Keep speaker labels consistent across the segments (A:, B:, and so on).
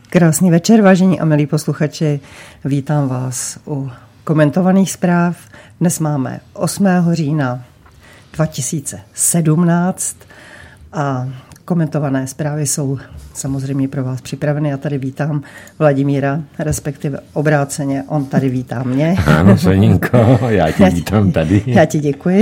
A: Krásný večer, vážení a milí posluchači. Vítám vás u komentovaných zpráv. Dnes máme 8. října 2017 a komentované zprávy jsou samozřejmě pro vás připraveny. Já tady vítám Vladimíra, respektive obráceně, on tady vítá mě.
B: Ano, Soninko, já tě vítám tady.
A: Já ti děkuji.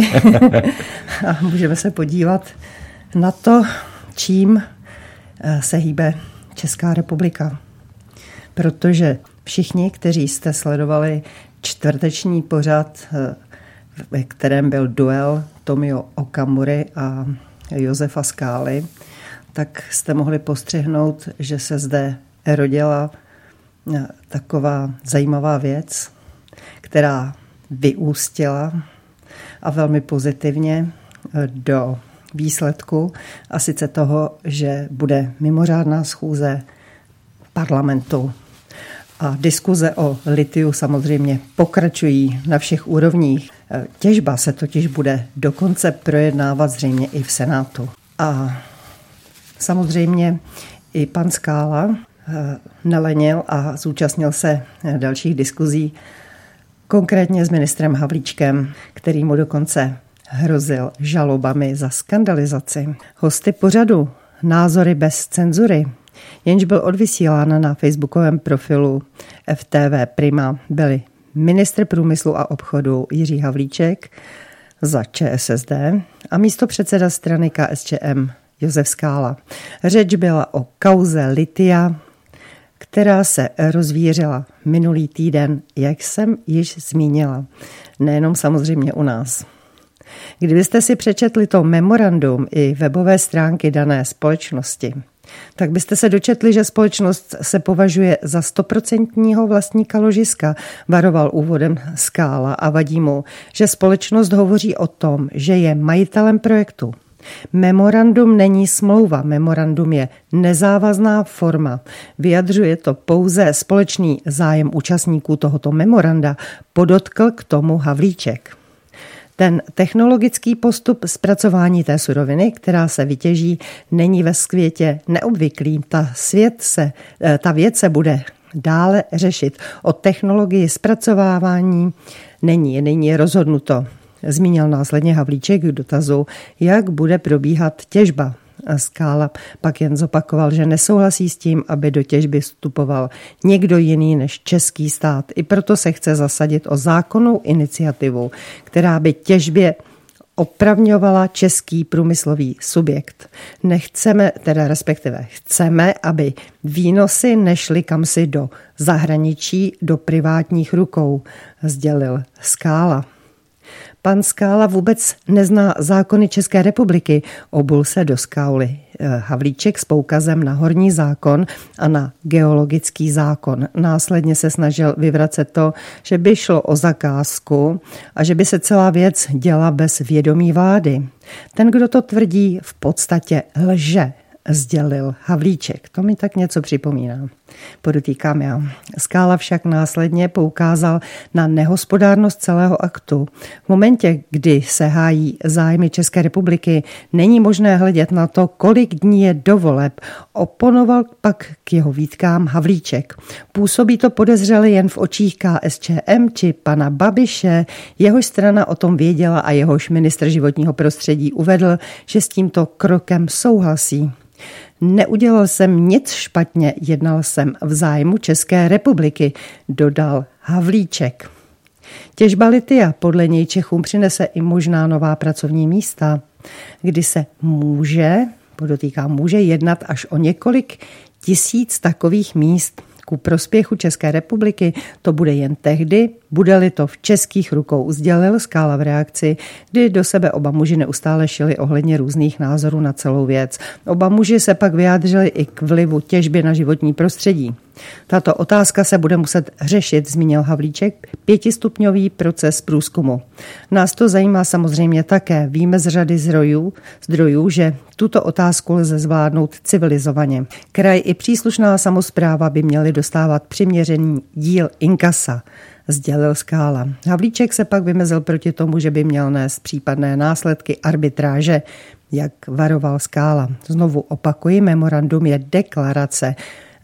A: A můžeme se podívat na to, čím se hýbe Česká republika. Protože všichni, kteří jste sledovali čtvrteční pořad, ve kterém byl duel Tomio Okamury a Josefa Skály, tak jste mohli postřehnout, že se zde rodila taková zajímavá věc, která vyústila a velmi pozitivně do výsledku, a sice toho, že bude mimořádná schůze parlamentu. A diskuze o litiu samozřejmě pokračují na všech úrovních. Těžba se totiž bude dokonce projednávat zřejmě i v Senátu. A samozřejmě i pan Skála nelenil a zúčastnil se dalších diskuzí, konkrétně s ministrem Havlíčkem, který mu dokonce hrozil žalobami za skandalizaci. Hosty pořadu Názory bez cenzury, jenž byl odvysílán na facebookovém profilu FTV Prima, byli ministr průmyslu a obchodu Jiří Havlíček za ČSSD a místopředseda strany KSČM Josef Skála. Řeč byla o kauze litia, která se rozvířila minulý týden, jak jsem již zmínila. Nejenom samozřejmě u nás. Kdybyste si přečetli to memorandum i webové stránky dané společnosti, tak byste se dočetli, že společnost se považuje za 100% vlastníka ložiska, varoval úvodem Skála, a vadí mu, že společnost hovoří o tom, že je majitelem projektu. Memorandum není smlouva, memorandum je nezávazná forma. Vyjadřuje to pouze společný zájem účastníků tohoto memoranda, podotkl k tomu Havlíček. Ten technologický postup zpracování té suroviny, která se vytěží, není ve světě neobvyklý. Ta věc se bude dále řešit. O technologii zpracovávání není rozhodnuto. Zmínil následně Havlíček k dotazu, jak bude probíhat těžba. Skála pak jen zopakoval, že nesouhlasí s tím, aby do těžby vstupoval někdo jiný než český stát. I proto se chce zasadit o zákonnou iniciativu, která by těžbě opravňovala český průmyslový subjekt. Chceme, aby výnosy nešly kamsi do zahraničí, do privátních rukou, sdělil Skála. Pan Skála vůbec nezná zákony České republiky, obul se do Skály Havlíček s poukazem na horní zákon a na geologický zákon. Následně se snažil vyvracet to, že by šlo o zakázku a že by se celá věc děla bez vědomí vlády. Ten, kdo to tvrdí, v podstatě lže, sdělil Havlíček. To mi tak něco připomíná. Podotýkám já. Skála však následně poukázal na nehospodárnost celého aktu. V momentě, kdy se hájí zájmy České republiky, není možné hledět na to, kolik dní je do voleb. Oponoval pak k jeho výtkám Havlíček. Působí to podezřele jen v očích KSČM či pana Babiše. Jehož strana o tom věděla a jehož ministr životního prostředí uvedl, že s tímto krokem souhlasí. Neudělal jsem nic špatně, jednal jsem v zájmu České republiky, dodal Havlíček. Těžba litia podle něj Čechům přinese i možná nová pracovní místa, kdy se může jednat až o několik tisíc takových míst. Ku prospěchu České republiky to bude jen tehdy, bude-li to v českých rukou, sdělil Skála v reakci, kdy do sebe oba muži neustále šili ohledně různých názorů na celou věc. Oba muži se pak vyjádřili i k vlivu těžby na životní prostředí. Tato otázka se bude muset řešit, zmínil Havlíček, 5stupňový proces průzkumu. Nás to zajímá samozřejmě také. Víme z řady zdrojů, že tuto otázku lze zvládnout civilizovaně. Kraj i příslušná samospráva by měly dostávat přiměřený díl inkasa, sdělil Skála. Havlíček se pak vymezil proti tomu, že by měl nést případné následky arbitráže, jak varoval Skála. Znovu opakuji, memorandum je deklarace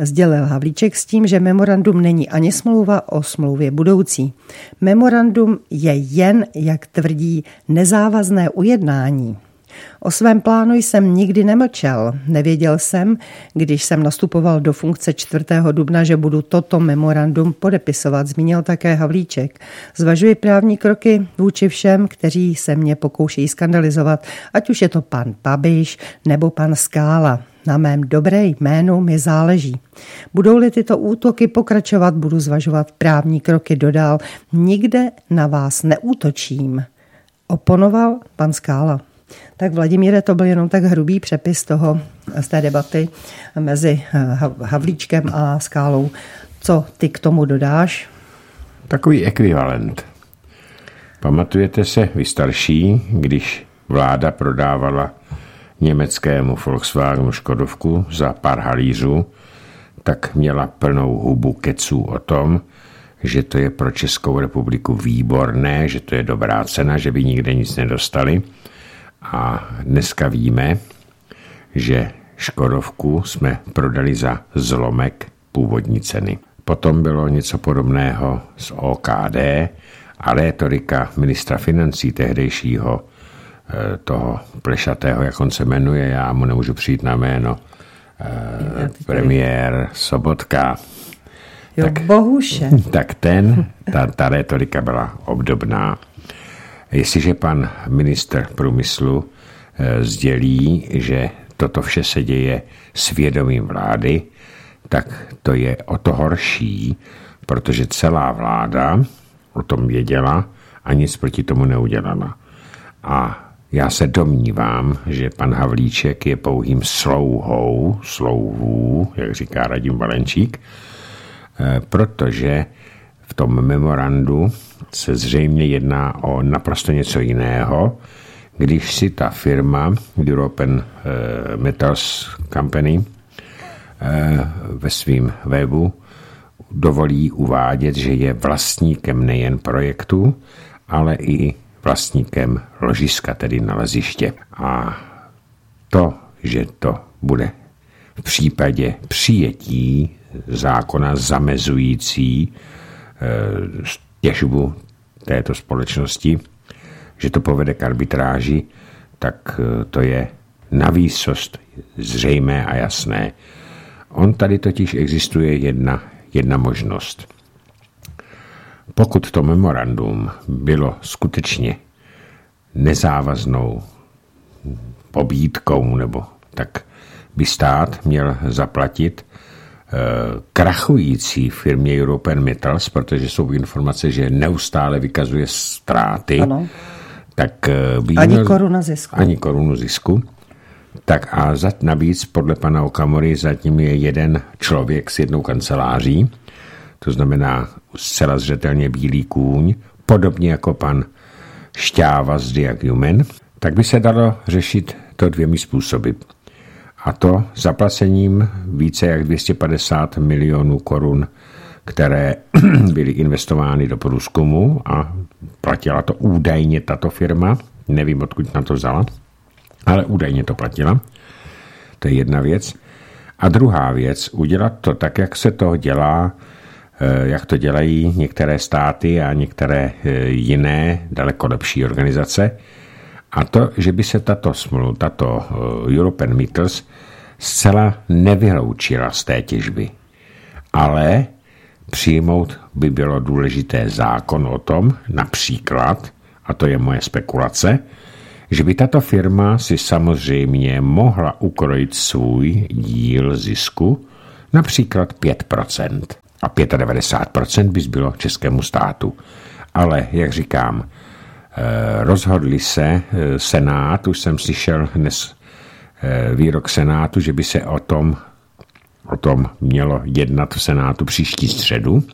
A: sdělil Havlíček s tím, že memorandum není ani smlouva o smlouvě budoucí. Memorandum je jen, jak tvrdí, nezávazné ujednání. O svém plánu jsem nikdy nemlčel. Nevěděl jsem, když jsem nastupoval do funkce 4. dubna, že budu toto memorandum podepisovat, zmínil také Havlíček. Zvažuji právní kroky vůči všem, kteří se mě pokoušejí skandalizovat, ať už je to pan Babiš nebo pan Skála. Na mém dobré jménu mi záleží. Budou-li tyto útoky pokračovat, budu zvažovat právní kroky, dodal. Nikde na vás neútočím, oponoval pan Skála. Tak Vladimíre, to byl jenom tak hrubý přepis z té debaty mezi Havlíčkem a Skálou. Co ty k tomu dodáš?
B: Takový ekvivalent. Pamatujete se, vy starší, když vláda prodávala německému Volkswagenu Škodovku za pár halířů, tak měla plnou hubu keců o tom, že to je pro Českou republiku výborné, že to je dobrá cena, že by nikde nic nedostali. A dneska víme, že Škodovku jsme prodali za zlomek původní ceny. Potom bylo něco podobného s OKD a rétorika ministra financí tehdejšího, toho plešatého, jak on se jmenuje, já mu nemůžu přijít na jméno, premiér Sobotka.
A: Jo, tak, bohuše.
B: Tak ta rétorika byla obdobná. Jestliže pan ministr průmyslu sdělí, že toto vše se děje svědomím vlády, tak to je o to horší, protože celá vláda o tom věděla a nic proti tomu neudělala. A já se domnívám, že pan Havlíček je pouhým slouhů, jak říká Radim Valenčík, protože v tom memorandu se zřejmě jedná o naprosto něco jiného, když si ta firma European Metals Company ve svým webu dovolí uvádět, že je vlastníkem nejen projektu, ale i vlastníkem ložiska, tedy naleziště. A to, že to bude v případě přijetí zákona zamezující těžbu této společnosti, že to povede k arbitráži, tak to je navýsost zřejmé a jasné. On tady totiž existuje jedna možnost. Pokud to memorandum bylo skutečně nezávaznou pobídkou, nebo tak by stát měl zaplatit krachující firmě European Metals, protože jsou informace, že neustále vykazuje ztráty.
A: Ano.
B: Tak
A: ani korunu
B: zisku. Tak a navíc podle pana Okamury zatím je jeden člověk s jednou kanceláří, to znamená zcela zřetelně bílý kůň, podobně jako pan Šťáva z Diaghuman, tak by se dalo řešit to dvěmi způsoby. A to zaplacením více jak 250 milionů korun, které byly investovány do průzkumu a platila to údajně tato firma, nevím, odkud na to vzala, ale údajně to platila. To je jedna věc. A druhá věc, udělat to tak, jak se to dělá, jak to dělají některé státy a některé jiné, daleko lepší organizace. A to, že by se tato European Metals zcela nevyloučila z té těžby. Ale přijmout by bylo důležité zákon o tom, například, a to je moje spekulace, že by tato firma si samozřejmě mohla ukrojit svůj díl zisku, například 5%. A 95% by zbylo českému státu. Ale, jak říkám, rozhodli se Senát, už jsem slyšel dnes výrok Senátu, že by se o tom mělo jednat v Senátu příští středu.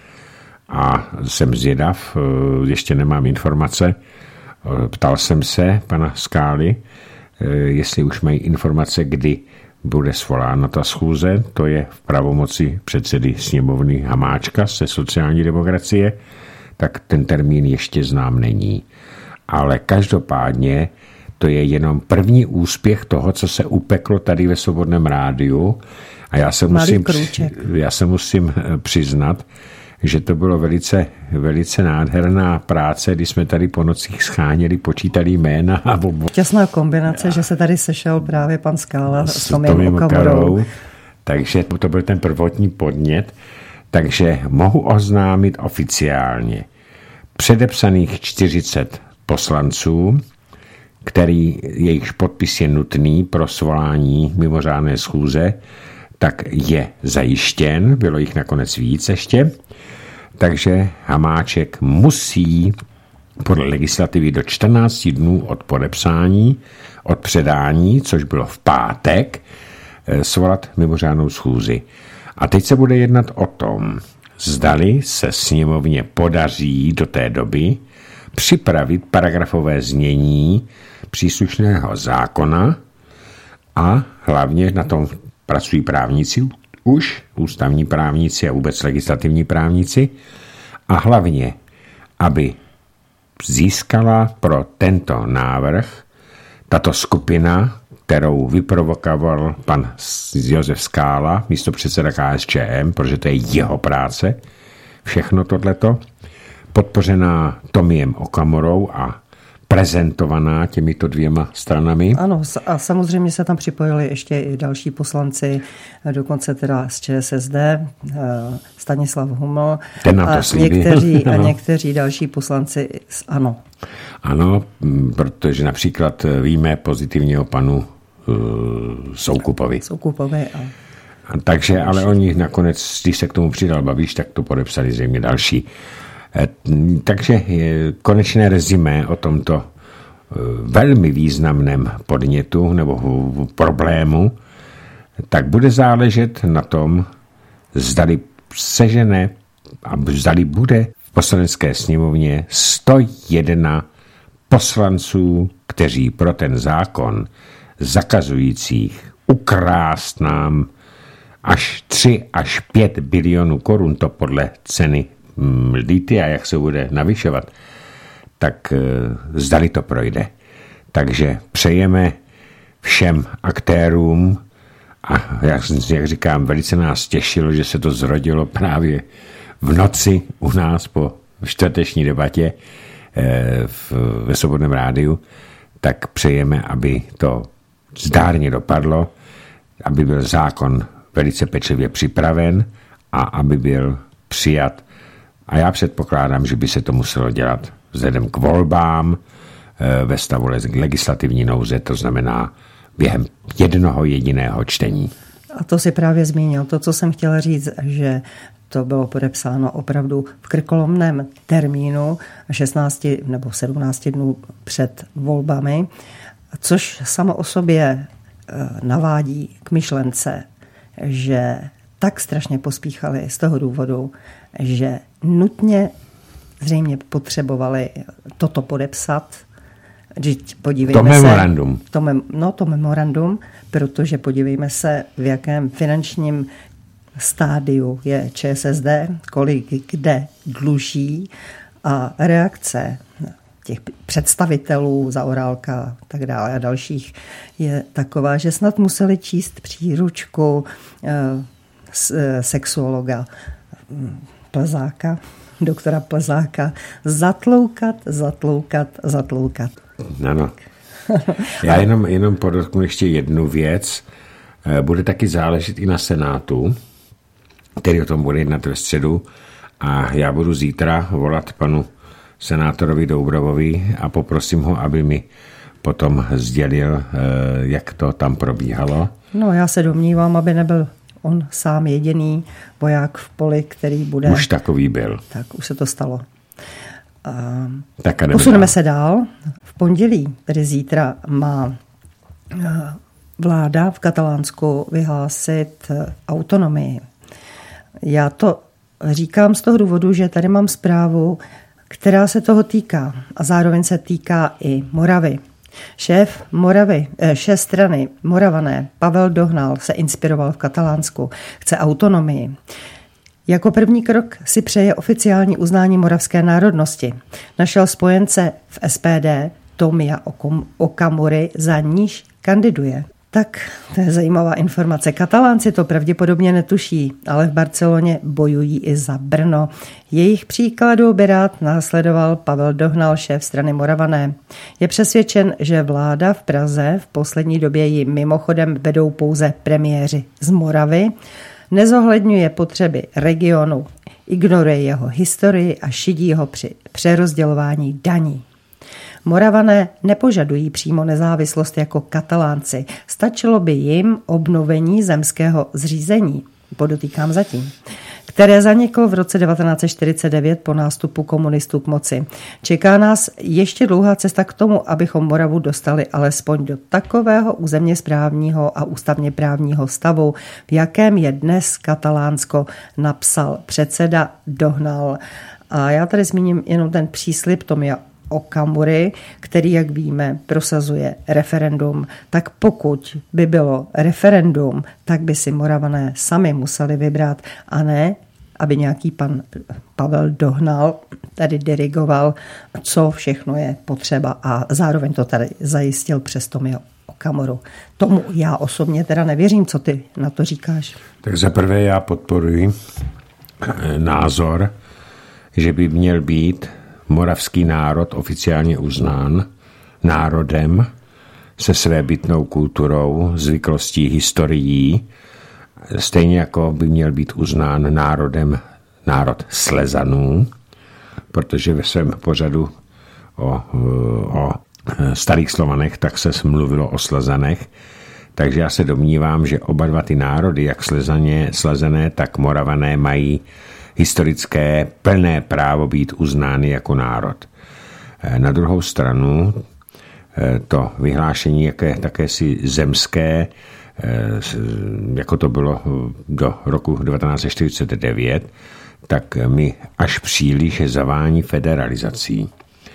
B: A jsem zvědav, ještě nemám informace. Ptal jsem se pana Skály, jestli už mají informace, kdy bude svolána ta schůze. To je v pravomoci předsedy sněmovny Hamáčka ze sociální demokracie, tak ten termín ještě znám není. Ale každopádně to je jenom první úspěch toho, co se upeklo tady ve Svobodném rádiu A já se musím přiznat, že to bylo velice, velice nádherná práce, když jsme tady po nocích scháněli, počítali jména.
A: Šťastná kombinace, že se tady sešel právě pan Skála s Tomiem Okamurou.
B: Takže to byl ten prvotní podnět. Takže mohu oznámit oficiálně předepsaných 40 poslanců, jejichž podpis je nutný pro svolání mimořádné schůze, tak je zajištěn, bylo jich nakonec víc ještě, takže Hamáček musí podle legislativy do 14 dnů od podepsání, od předání, což bylo v pátek, svolat mimořádnou schůzi. A teď se bude jednat o tom, zdali se sněmovně podaří do té doby připravit paragrafové znění příslušného zákona a hlavně na tom pracují právníci, už ústavní právníci a vůbec legislativní právníci, a hlavně, aby získala pro tento návrh tato skupina, kterou vyprovokoval pan Josef Skála, místopředseda KSČM, protože to je jeho práce, všechno tohleto, podpořená Tomiem Okamurou a prezentovaná těmito dvěma stranami.
A: Ano, a samozřejmě se tam připojili ještě i další poslanci, dokonce teda z ČSSD, Stanislav Huml a někteří další poslanci z ANO.
B: Ano, protože například víme pozitivně o panu Soukupovi. Takže, ale oni nakonec, když se k tomu přidal Babiš, tak to podepsali zřejmě další. Takže konečné rezimé o tomto velmi významném podnětu nebo problému, tak bude záležet na tom, zdali sežene a zdali bude v poslanecké sněmovně 101 poslanců, kteří pro ten zákon zakazujících ukrást nám až 3 až 5 bilionů korun, to podle ceny litia, jak se bude navyšovat, tak zdali to projde. Takže přejeme všem aktérům a jak říkám, velice nás těšilo, že se to zrodilo právě v noci u nás po čtvrteční debatě ve Svobodném rádiu, tak přejeme, aby to zdárně dopadlo, aby byl zákon velice pečlivě připraven a aby byl přijat. A já předpokládám, že by se to muselo dělat vzhledem k volbám ve stavu legislativní nouze, to znamená během jednoho jediného čtení.
A: A to si právě zmínil. To, co jsem chtěla říct, že to bylo podepsáno opravdu v krkolomném termínu 16 nebo 17 dnů před volbami, což samo o sobě navádí k myšlence, že tak strašně pospíchali z toho důvodu, že nutně zřejmě potřebovali toto podepsat. Podívejme
B: to memorandum.
A: To memorandum, protože podívejme se, v jakém finančním stádiu je ČSSD, kolik kde dluží, a reakce těch představitelů Zaorálka a tak dále a dalších je taková, že snad museli číst příručku sexuologa Plzáka, doktora Plzáka, zatloukat.
B: Ano. Já jenom podotknu ještě jednu věc. Bude taky záležet i na Senátu, který o tom bude jednat ve středu, a já budu zítra volat panu senátorovi Doubravovi a poprosím ho, aby mi potom sdělil, jak to tam probíhalo.
A: No, já se domnívám, aby nebyl on sám jediný voják v poli, který bude...
B: Už takový byl.
A: Tak, už se to stalo. Posuneme se dál. V pondělí, tedy zítra, má vláda v Katalánsku vyhlásit autonomii. Já to říkám z toho důvodu, že tady mám zprávu, která se toho týká a zároveň se týká i Moravy. Šéf strany Moravané Pavel Dohnal se inspiroval v Katalánsku. Chce autonomii. Jako první krok si přeje oficiální uznání moravské národnosti. Našel spojence v SPD Tomia Okamury, za níž kandiduje. Tak to je zajímavá informace. Katalánci to pravděpodobně netuší, ale v Barceloně bojují i za Brno. Jejich příkladu by rád následoval Pavel Dohnal, šéf strany Moravané. Je přesvědčen, že vláda v Praze v poslední době ji mimochodem vedou pouze premiéři z Moravy, nezohledňuje potřeby regionu, ignoruje jeho historii a šidí ho při přerozdělování daní. Moravané nepožadují přímo nezávislost jako Katalánci. Stačilo by jim obnovení zemského zřízení, podotýkám zatím, které zaniklo v roce 1949 po nástupu komunistů k moci. Čeká nás ještě dlouhá cesta k tomu, abychom Moravu dostali alespoň do takového územně správního a ústavně právního stavu, v jakém je dnes Katalánsko, napsal předseda Dohnal. A já tady zmíním jenom ten příslib Tomia Okamury, který, jak víme, prosazuje referendum. Tak pokud by bylo referendum, tak by si Moravané sami museli vybrat, a ne, aby nějaký pan Pavel Dohnal tady dirigoval, co všechno je potřeba, a zároveň to tady zajistil přes Tomia Okamuru. Tomu já osobně teda nevěřím. Co ty na to říkáš?
B: Tak zaprvé já podporuji názor, že by měl být moravský národ oficiálně uznán národem se svébytnou kulturou, zvyklostí, historií, stejně jako by měl být uznán národem národ Slezanů, protože ve svém pořadu o starých Slovanech tak se mluvilo o Slezanech, takže já se domnívám, že oba dva ty národy, jak Slezané, tak Moravané, mají historické plné právo být uznány jako národ. Na druhou stranu to vyhlášení jakési zemské, jako to bylo do roku 1949, tak mi až příliš zavání federalizací.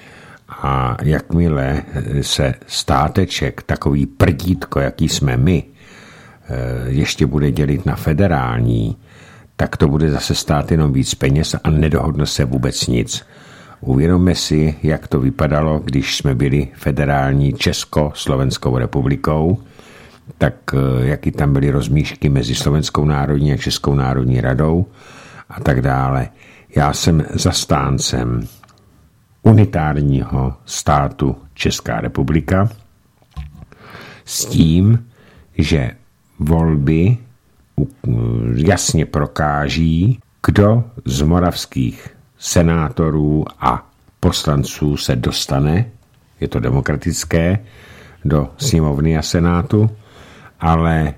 B: A jakmile se státeček, takový prdítko, jaký jsme my, ještě bude dělit na federální, tak to bude zase stát jenom víc peněz a nedohodne se vůbec nic. Uvědomme si, jak to vypadalo, když jsme byli federální Československou republikou, tak jaký tam byly rozmíšky mezi Slovenskou národní a Českou národní radou a tak dále. Já jsem zastáncem unitárního státu Česká republika s tím, že volby jasně prokáží, kdo z moravských senátorů a poslanců se dostane, je to demokratické, do sněmovny a senátu, ale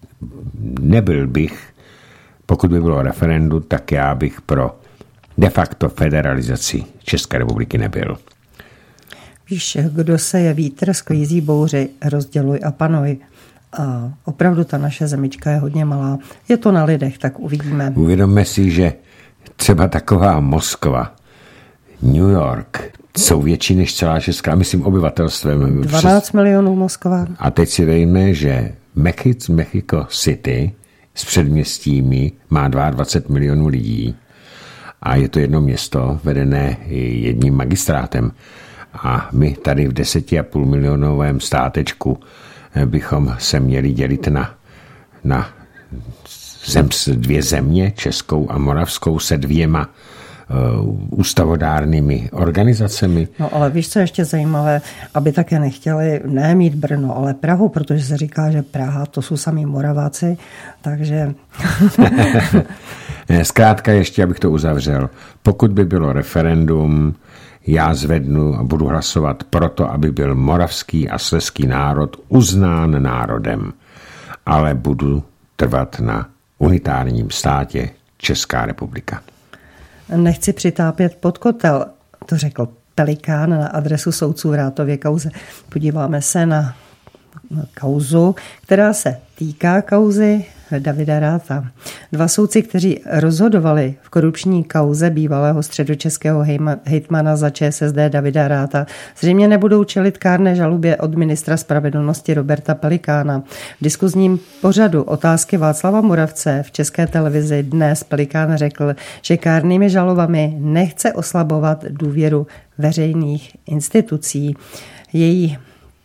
B: nebyl bych, pokud by bylo referendum, tak já bych pro de facto federalizaci České republiky nebyl.
A: Víš, kdo seje vítr, sklízí bouři, rozděluj a panuj. A opravdu ta naše zemička je hodně malá. Je to na lidech, tak uvidíme.
B: Uvědomme si, že třeba taková Moskva, New York jsou větší než celá Česká, myslím obyvatelstvem.
A: 12 milionů Moskva.
B: A teď si vejme, že Mexico City s předměstími má 22 milionů lidí a je to jedno město vedené jedním magistrátem. A my tady v 10,5 milionovém státečku bychom se měli dělit na dvě země, Českou a Moravskou, se dvěma ústavodárnými organizacemi.
A: No ale víš, co je ještě zajímavé, aby také nechtěli mít Brno, ale Prahu, protože se říká, že Praha to jsou samí Moraváci, takže...
B: Zkrátka ještě, abych to uzavřel. Pokud by bylo referendum, já zvednu a budu hlasovat proto, aby byl moravský a slezský národ uznán národem, ale budu trvat na unitárním státě Česká republika.
A: Nechci přitápět pod kotel, to řekl Pelikán na adresu soudců v Rátově kauze. Podíváme se na kauzu, která se týká kauzy Davida Ratha. Dva soudci, kteří rozhodovali v korupční kauze bývalého středočeského hejtmana za ČSSD Davida Ratha, zřejmě nebudou čelit kárné žalobě od ministra spravedlnosti Roberta Pelikána. V diskuzním pořadu Otázky Václava Moravce v České televizi dnes Pelikán řekl, že kárnými žalobami nechce oslabovat důvěru veřejných institucí. Její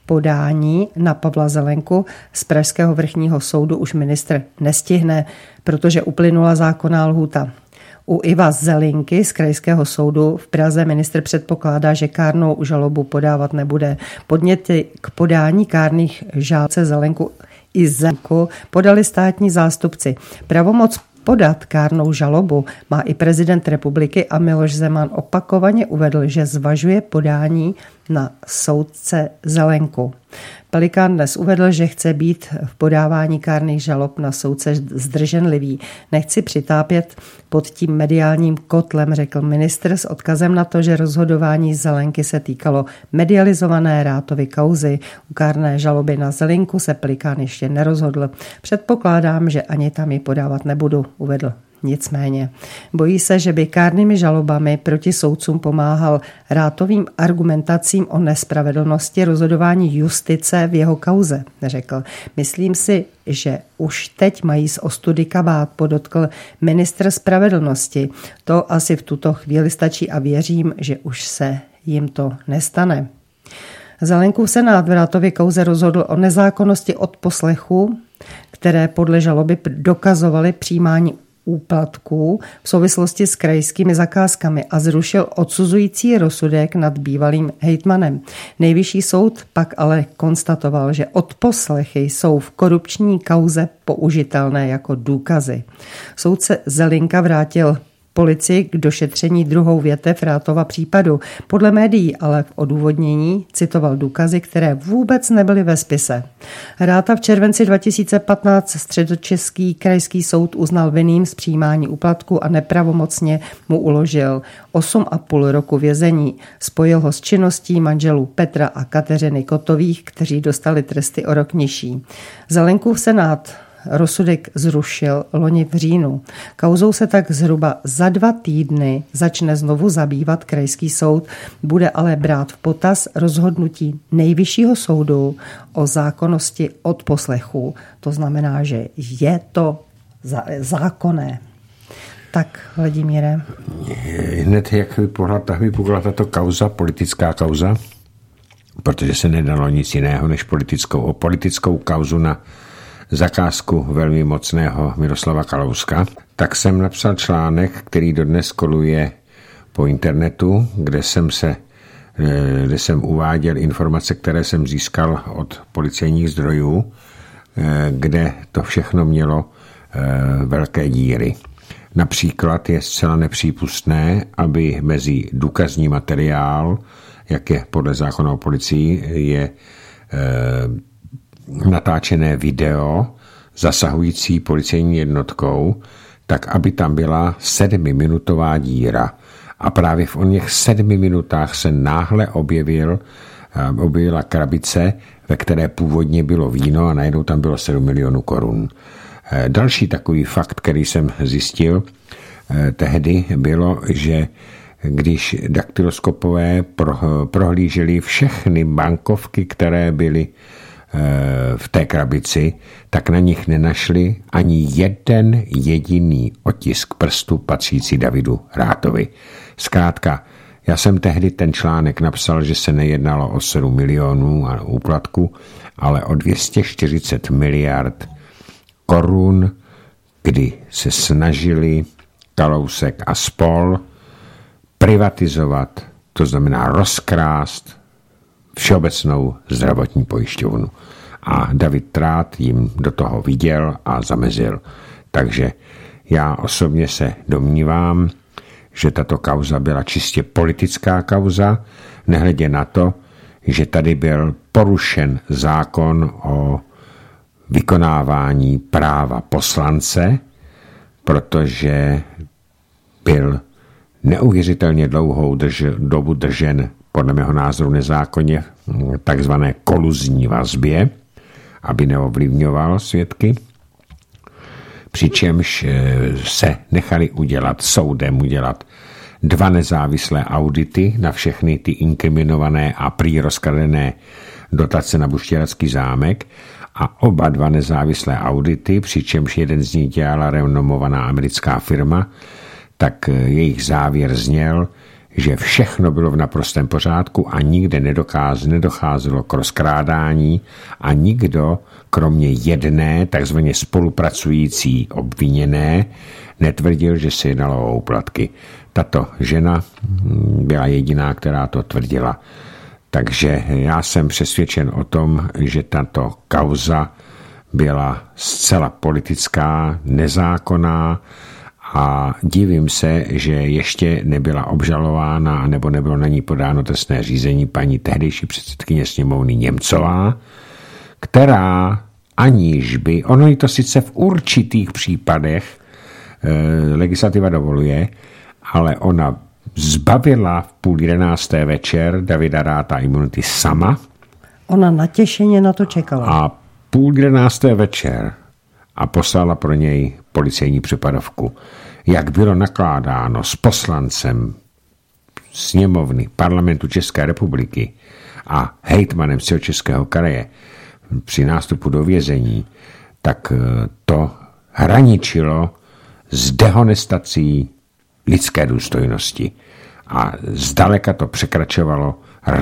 A: podání na Pavla Zelenku z Pražského vrchního soudu už ministr nestihne, protože uplynula zákonná lhůta. U Iva Zelinky z Krajského soudu v Praze ministr předpokládá, že kárnou žalobu podávat nebude. Podněty k podání kárných žalob Zelenku i Zelenku podali státní zástupci. Pravomoc podat kárnou žalobu má i prezident republiky a Miloš Zeman opakovaně uvedl, že zvažuje podání na soudce Zelenku. Pelikán dnes uvedl, že chce být v podávání kárných žalob na soudce zdrženlivý. Nechci přitápět pod tím mediálním kotlem, řekl ministr s odkazem na to, že rozhodování Zelenky se týkalo medializované Rátovy kauzy. U kárné žaloby na Zelinku se Pelikán ještě nerozhodl. Předpokládám, že ani tam ji podávat nebudu, uvedl. Nicméně bojí se, že by kárnými žalobami proti soudcům pomáhal Rátovým argumentacím o nespravedlnosti rozhodování justice v jeho kauze, řekl. Myslím si, že už teď mají z ostudy kabát, podotkl ministr spravedlnosti. To asi v tuto chvíli stačí a věřím, že už se jim to nestane. Zelenkův senát v Rátově kauze rozhodl o nezákonnosti odposlechu, které podle žaloby dokazovaly přijímání úplatků v souvislosti s krajskými zakázkami a zrušil odsuzující rozsudek nad bývalým hejtmanem. Nejvyšší soud pak ale konstatoval, že odposlechy jsou v korupční kauze použitelné jako důkazy. Soudce Zelinka vrátil policii k došetření druhou větev Rátova případu. Podle médií ale v odůvodnění citoval důkazy, které vůbec nebyly ve spise. Ráta v červenci 2015 Středočeský krajský soud uznal vinným z přijímání úplatku a nepravomocně mu uložil 8,5 roku vězení. Spojil ho s činností manželů Petra a Kateřiny Kotových, kteří dostali tresty o rok nižší. Zelenkův senát rozsudek zrušil loni v říjnu. Kauzou se tak zhruba za 2 týdny začne znovu zabývat krajský soud, bude ale brát v potaz rozhodnutí Nejvyššího soudu o zákonnosti odposlechů. To znamená, že je to zákonné. Tak, Vladimíre.
B: Hned jak vypukla tato kauza, politická kauza, protože se nedalo nic jiného než politickou kauzu na zakázku velmi mocného Miroslava Kalouska, tak jsem napsal článek, který dodnes koluje po internetu, kde jsem uváděl informace, které jsem získal od policejních zdrojů, kde to všechno mělo velké díry. Například je zcela nepřípustné, aby mezi důkazní materiál, jak je podle zákona o policii, je natáčené video zasahující policejní jednotkou, tak aby tam byla 7minutová díra. A právě v oněch 7 minutách se náhle objevila krabice, ve které původně bylo víno a najednou tam bylo 7 milionů korun. Další takový fakt, který jsem zjistil tehdy, bylo, že když daktyloskopové prohlíželi všechny bankovky, které byly v té krabici, tak na nich nenašli ani jeden jediný otisk prstu patřící Davidu Rátovi. Zkrátka, já jsem tehdy ten článek napsal, že se nejednalo o 7 milionů a úplatku, ale o 240 miliard korun, kdy se snažili Kalousek a spol privatizovat, to znamená rozkrást Všeobecnou zdravotní pojišťovnu. A David Trát jim do toho viděl a zamezil. Takže já osobně se domnívám, že tato kauza byla čistě politická kauza, nehledě na to, že tady byl porušen zákon o vykonávání práva poslance, protože byl neuvěřitelně dlouhou dobu držen podle mého názoru nezákonně takzvané koluzní vazbě, aby neovlivňoval svědky, přičemž se nechali soudem udělat 2 nezávislé audity na všechny ty inkriminované a prý rozkradené dotace na Buštěracký zámek a oba 2 nezávislé audity, přičemž jeden z nich dělala renomovaná americká firma, tak jejich závěr zněl, že všechno bylo v naprostém pořádku a nikde nedocházelo k rozkrádání a nikdo, kromě jedné takzvaně spolupracující obviněné, netvrdil, že se jednalo o úplatky. Tato žena byla jediná, která to tvrdila. Takže já jsem přesvědčen o tom, že tato kauza byla zcela politická, nezákonná a divím se, že ještě nebyla obžalována nebo nebylo na ní podáno trestné řízení paní tehdejší předsedkyně sněmovny Němcová, která aniž by, ono jí to sice v určitých případech legislativa dovoluje, ale ona zbavila v 10:30 večer Davida Ratha imunity sama.
A: Ona natěšeně na to čekala.
B: A 10:30 večer a poslala pro něj policejní přepadovku. Jak bylo nakládáno s poslancem sněmovny parlamentu České republiky a hejtmanem Středočeského kraje při nástupu do vězení, tak to hraničilo s dehonestací lidské důstojnosti. A zdaleka to překračovalo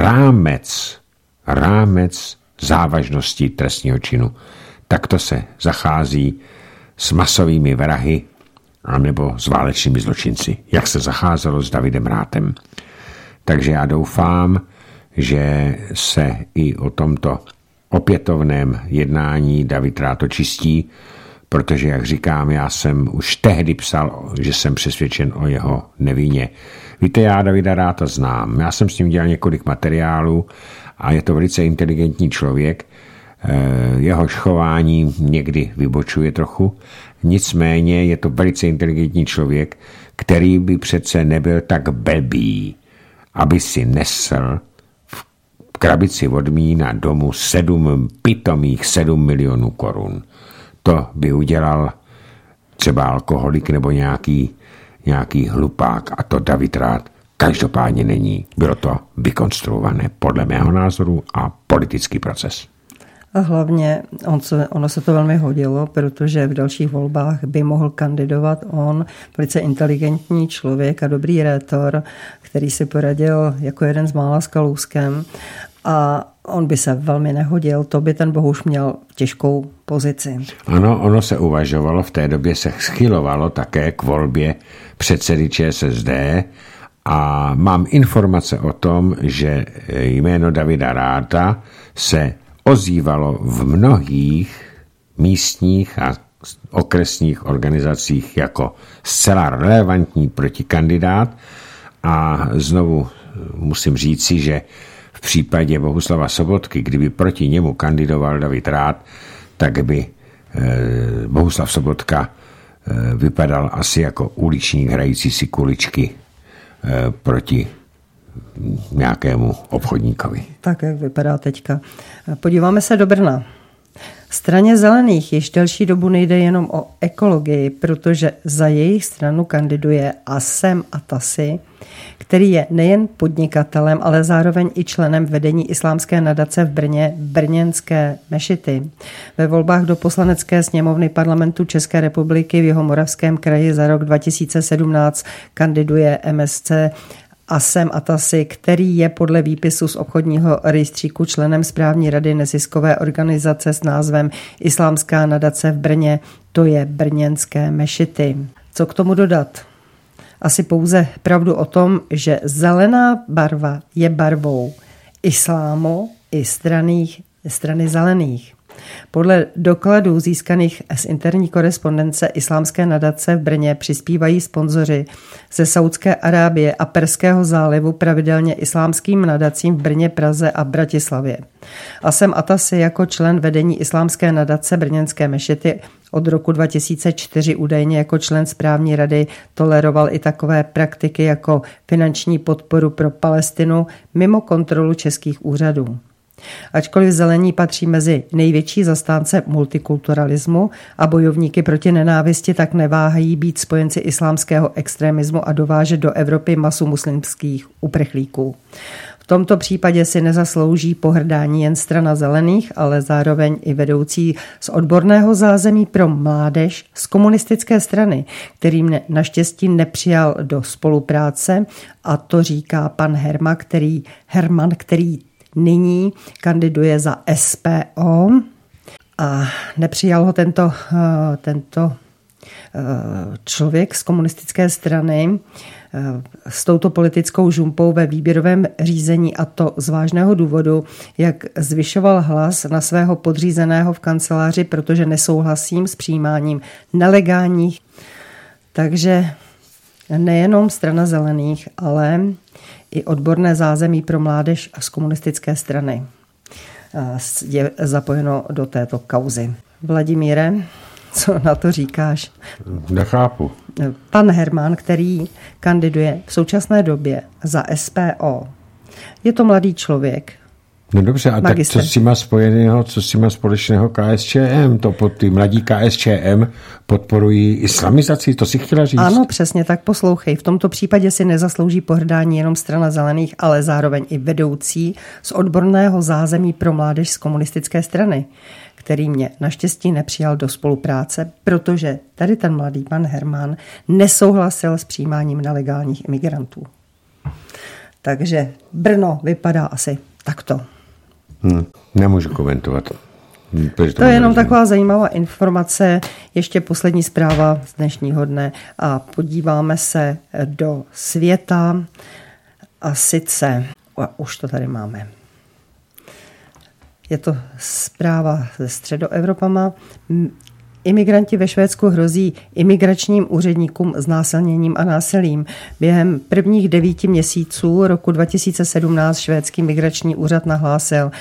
B: rámec závažnosti trestního činu. Takto se zachází s masovými vrahy anebo s válečnými zločinci, jak se zacházelo s Davidem Rathem. Takže já doufám, že se i o tomto opětovném jednání David Rath očistí, protože, jak říkám, já jsem už tehdy psal, že jsem přesvědčen o jeho nevině. Víte, já Davida Ratha znám. Já jsem s ním dělal několik materiálů a je to velice inteligentní člověk. Jehož chování někdy vybočuje trochu. Nicméně je to velice inteligentní člověk, který by přece nebyl tak blbý, aby si nesl v krabici od mína domů 7 milionů korun. To by udělal třeba alkoholik nebo nějaký hlupák a to David Rath každopádně není. Bylo to vykonstruované podle mého názoru a politický proces.
A: A hlavně ono se to velmi hodilo, protože v dalších volbách by mohl kandidovat on, velice inteligentní člověk a dobrý rétor, který si poradil jako jeden z mála s Kalouskem a on by se velmi nehodil, to by ten Bohuš měl těžkou pozici.
B: Ano, ono se uvažovalo, v té době se schylovalo také k volbě předsedy ČSSD a mám informace o tom, že jméno Davida Ratha se ozývalo v mnohých místních a okresních organizacích jako zcela relevantní protikandidát a znovu musím říci, že v případě Bohuslava Sobotky, kdyby proti němu kandidoval David Rath, tak by Bohuslav Sobotka vypadal asi jako uličník hrající si kuličky proti nějakému obchodníkovi.
A: Tak, jak vypadá teďka. Podíváme se do Brna. Straně zelených již delší dobu nejde jenom o ekologii, protože za jejich stranu kandiduje Asem Atasi, který je nejen podnikatelem, ale zároveň i členem vedení islámské nadace v Brně, brněnské mešity. Ve volbách do Poslanecké sněmovny parlamentu České republiky v Jihomoravském kraji za rok 2017 kandiduje MSC Asem Atasi, který je podle výpisu z obchodního rejstříku členem správní rady neziskové organizace s názvem Islámská nadace v Brně, to je brněnské mešity. Co k tomu dodat? Asi pouze pravdu o tom, že zelená barva je barvou islámu i strany zelených. Podle dokladů získaných z interní korespondence Islámské nadace v Brně přispívají sponzoři ze Saúdské Arábie a Perského zálivu pravidelně islámským nadacím v Brně, Praze a Bratislavě. Asem Atasi jako člen vedení Islámské nadace brněnské mešity od roku 2004 údajně jako člen správní rady toleroval i takové praktiky jako finanční podporu pro Palestinu mimo kontrolu českých úřadů. Ačkoliv zelení patří mezi největší zastánce multikulturalismu a bojovníky proti nenávisti, tak neváhají být spojenci islámského extremismu a dovážet do Evropy masu muslimských uprchlíků. V tomto případě si nezaslouží pohrdání jen strana zelených, ale zároveň i vedoucí z odborného zázemí pro mládež z komunistické strany, který mě naštěstí nepřijal do spolupráce, a to říká pan Herman, který nyní kandiduje za SPO, a nepřijal ho tento člověk z komunistické strany s touto politickou žumpou ve výběrovém řízení, a to z vážného důvodu, jak zvyšoval hlas na svého podřízeného v kanceláři, protože nesouhlasím s přijímáním nelegálních. Takže nejenom strana zelených, ale i odborné zázemí pro mládež z komunistické strany je zapojeno do této kauzy. Vladimíre, co na to říkáš?
B: Nechápu.
A: Pan Herman, který kandiduje v současné době za SPO, je to mladý člověk.
B: No dobře, a magister. Tak co s tím má společného KSČM? Ty mladí KSČM podporují islamizaci, to si chtěla říct?
A: Ano, přesně tak, poslouchej. V tomto případě si nezaslouží pohrdání jenom strana zelených, ale zároveň i vedoucí z odborného zázemí pro mládež z komunistické strany, který mě naštěstí nepřijal do spolupráce, protože tady ten mladý pan Herman nesouhlasil s přijímáním nelegálních imigrantů. Takže Brno vypadá asi takto.
B: Nemůžu komentovat.
A: To je jenom taková zajímavá informace, ještě poslední zpráva z dnešního dne, a podíváme se do světa, a sice, už to tady máme. Je to zpráva ze Středoevropama. Imigranti ve Švédsku hrozí imigračním úředníkům znásilněním a násilím. Během prvních 9 měsíců roku 2017 švédský migrační úřad nahlásil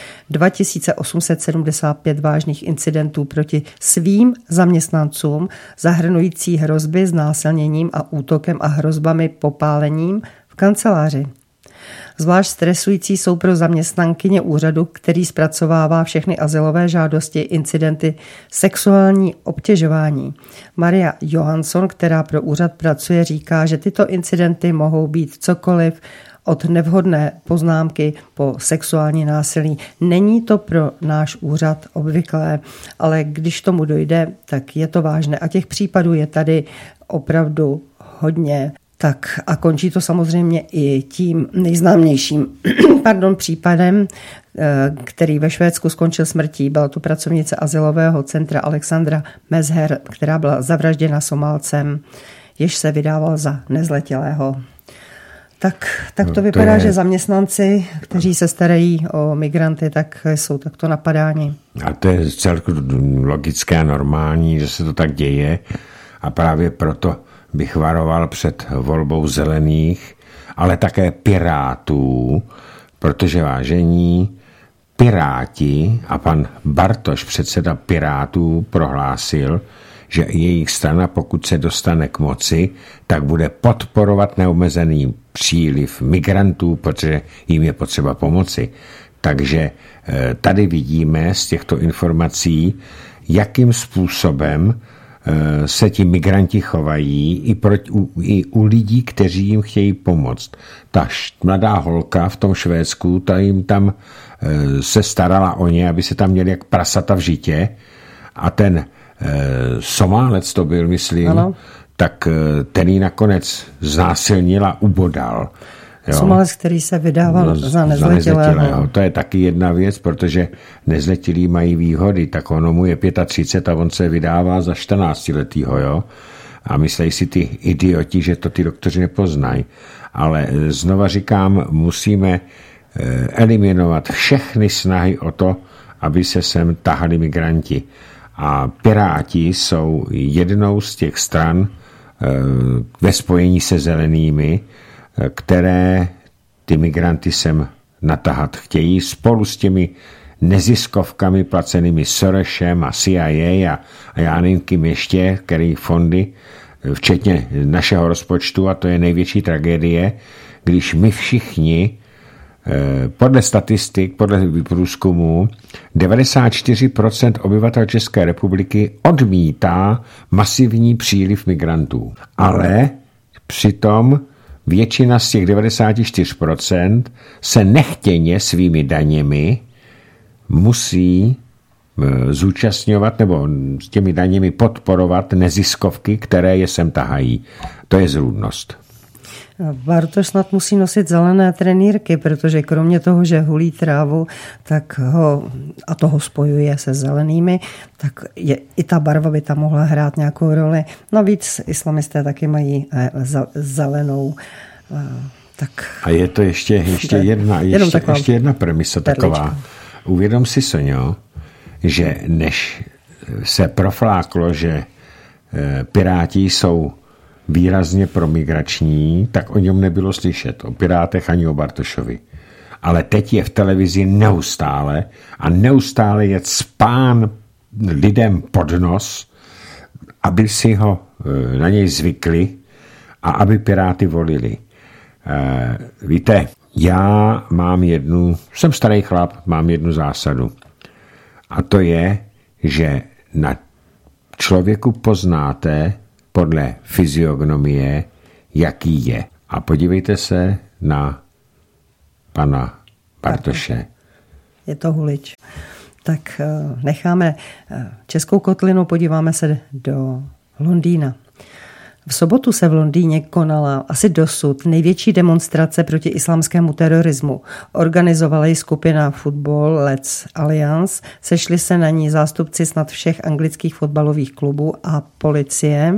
A: 2875 vážných incidentů proti svým zaměstnancům, zahrnující hrozby znásilněním a útokem a hrozbami popálením v kanceláři. Zvlášť stresující jsou pro zaměstnankyně úřadu, který zpracovává všechny azylové žádosti, incidenty sexuální obtěžování. Maria Johansson, která pro úřad pracuje, říká, že tyto incidenty mohou být cokoliv od nevhodné poznámky po sexuální násilí. Není to pro náš úřad obvyklé, ale když tomu dojde, tak je to vážné. A těch případů je tady opravdu hodně. Tak a končí to samozřejmě i tím nejznámějším případem, který ve Švédsku skončil smrtí. Byla to pracovnice azylového centra Alexandra Mezher, která byla zavražděna Somálcem, jež se vydával za nezletilého. Tak to vypadá, že zaměstnanci, kteří se starají o migranty, tak jsou takto napadáni.
B: A to je celku logické a normální, že se to tak děje, a právě proto bych varoval před volbou zelených, ale také Pirátů, protože vážení Piráti a pan Bartoš, předseda Pirátů, prohlásil, že jejich strana, pokud se dostane k moci, tak bude podporovat neomezený příliv migrantů, protože jim je potřeba pomoci. Takže tady vidíme z těchto informací, jakým způsobem se ti migranti chovají i u lidí, kteří jim chtějí pomoct. Ta mladá holka v tom Švédsku, ta jim tam se starala o ně, aby se tam měli jak prasata v žitě, a ten Somálec to byl, myslím, ano. Tak ten ji nakonec znásilnil a ubodal.
A: Somálec, který se vydával za nezletilého.
B: To je taky jedna věc, protože nezletilí mají výhody, tak ono mu je 35 a on se vydává za 14letýho, jo? A myslejí si ty idioti, že to ty doktoři nepoznají. Ale znova říkám, musíme eliminovat všechny snahy o to, aby se sem tahali migranti. A Piráti jsou jednou z těch stran ve spojení se zelenými, které ty migranty sem natahat chtějí spolu s těmi neziskovkami placenými Sorosem a CIA a já nevím kým ještě, který fondy, včetně našeho rozpočtu, a to je největší tragédie, když my všichni podle statistik, podle průzkumu 94% obyvatel České republiky odmítá masivní příliv migrantů. Ale přitom většina z těch 94% se nechtěně svými daněmi musí zúčastňovat nebo s těmi daněmi podporovat neziskovky, které je sem tahají. To je zrůdnost.
A: Bartoš snad musí nosit zelené trenýrky, protože kromě toho, že hulí trávu, tak a toho spojuje se zelenými, tak i ta barva by tam mohla hrát nějakou roli. Navíc islamisté taky mají zelenou. Tak.
B: A je to ještě jedna premisa taková. Uvědom si, Soňo, že než se profláklo, že Piráti jsou výrazně promigrační, tak o něm nebylo slyšet. O Pirátech ani o Bartošovi. Ale teď je v televizi neustále je cpán lidem pod nos, aby si ho na něj zvykli a aby Piráty volili. Víte, já jsem starý chlap, mám jednu zásadu. A to je, že na člověku poznáte podle fyziognomie, jaký je. A podívejte se na pana Bartoše.
A: Je to hulič. Tak necháme Českou kotlinu, podíváme se do Londýna. V sobotu se v Londýně konala asi dosud největší demonstrace proti islámskému terorismu. Organizovala ji skupina Football Let's Alliance, sešli se na ní zástupci snad všech anglických fotbalových klubů a policie.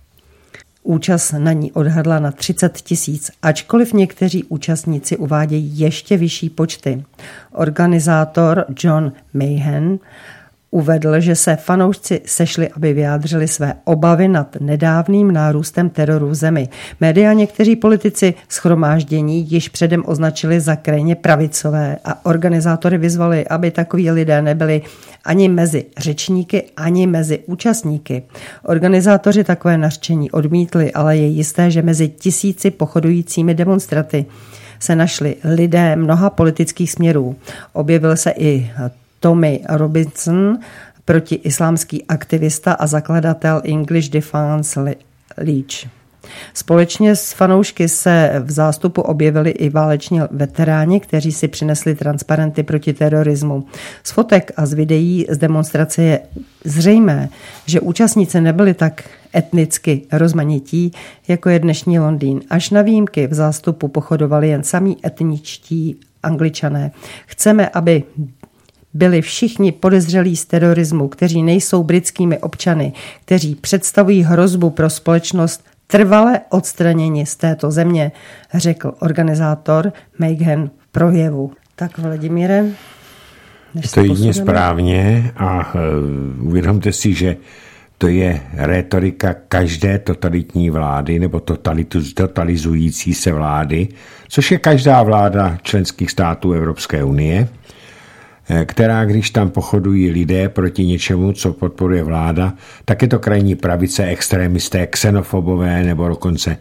A: Účast na ní odhadla na 30 000, ačkoliv někteří účastníci uvádějí ještě vyšší počty. Organizátor John Mayhem uvedl, že se fanoušci sešli, aby vyjádřili své obavy nad nedávným nárůstem teroru v zemi. Média a někteří politici shromáždění již předem označili za krajně pravicové a organizátory vyzvali, aby takoví lidé nebyli ani mezi řečníky, ani mezi účastníky. Organizátoři takové nařčení odmítli, ale je jisté, že mezi tisíci pochodujícími demonstranty se našli lidé mnoha politických směrů. Objevil se i Tommy Robinson, protiislámský aktivista a zakladatel English Defence League. Společně s fanoušky se v zástupu objevili i váleční veteráni, kteří si přinesli transparenty proti terorismu. Z fotek a z videí z demonstrace je zřejmé, že účastníci nebyli tak etnicky rozmanití, jako je dnešní Londýn. Až na výjimky v zástupu pochodovali jen samí etničtí Angličané. Chceme, aby byli všichni podezřelí z terorismu, kteří nejsou britskými občany, kteří představují hrozbu pro společnost, trvale odstraněni z této země, řekl organizátor Mayhem v projevu. Tak Vladimíre,
B: to je jedině správně a uvědomte si, že to je rétorika každé totalitní vlády nebo totalizující se vlády, což je každá vláda členských států Evropské unie, která, když tam pochodují lidé proti něčemu, co podporuje vláda, tak je to krajní pravice, extrémisté, xenofobové nebo dokonce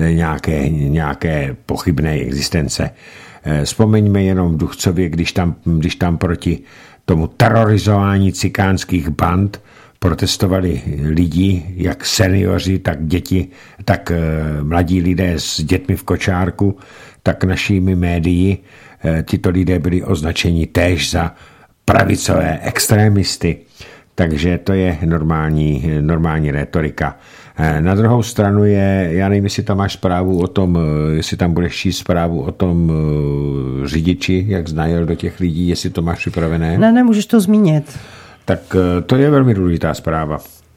B: nějaké pochybné existence. Vzpomeňme jenom v Duchcově, když tam proti tomu terorizování cikánských band protestovali lidi, jak seniori, tak děti, tak mladí lidé s dětmi v kočárku, tak našimi médii tito lidé byli označeni též za pravicové extrémisty. Takže to je normální rétorika. Na druhou stranu já nevím, jestli tam máš zprávu o tom, jestli tam budeš číst zprávu o tom řidiči, jak najel do těch lidí, jestli to máš připravené.
A: Ne, můžeš to zmínit.
B: Tak to je velmi důležitá zpráva.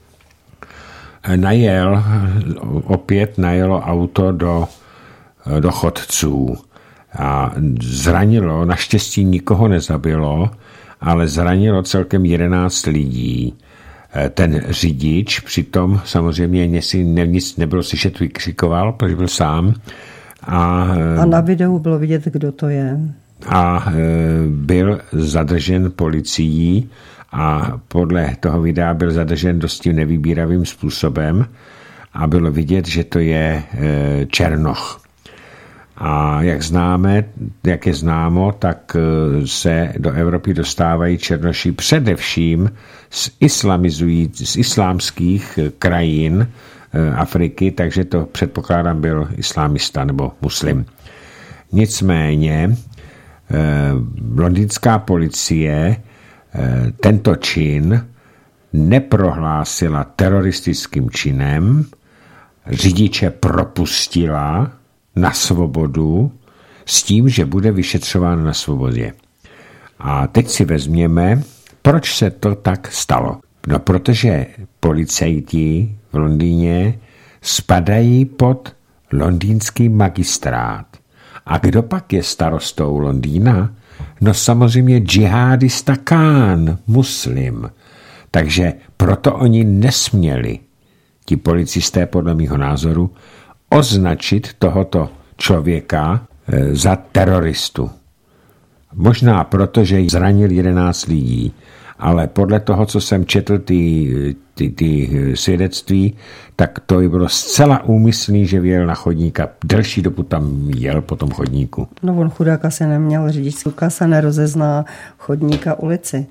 B: Najelo auto do chodců a zranilo, naštěstí nikoho nezabilo, ale zranilo celkem 11 lidí. Ten řidič přitom samozřejmě nic nebylo slyšet, vykřikoval, protože byl sám. A
A: na videu bylo vidět, kdo to je.
B: A byl zadržen policií a podle toho videa byl zadržen dosti nevybíravým způsobem a bylo vidět, že to je Černoch. A jak je známo, tak se do Evropy dostávají černoši především z islámských krajin Afriky, takže to předpokládám byl islámista nebo muslim. Nicméně londýnská policie tento čin neprohlásila teroristickým činem, řidiče propustila na svobodu s tím, že bude vyšetřován na svobodě. A teď si vezměme, proč se to tak stalo. No, protože policajti v Londýně spadají pod londýnský magistrát. A kdo pak je starostou Londýna? No samozřejmě džihádista Khan, muslim. Takže proto oni nesměli, ti policisté podle mýho názoru, označit tohoto člověka za teroristu. Možná proto, že zranil 11 lidí, ale podle toho, co jsem četl ty svědectví, tak to bylo zcela úmyslný, že vyjel na chodník a delší dobu tam jel po tom chodníku.
A: No on chudák asi neměl řidičský průkaz a nerozezná chodníka ulici.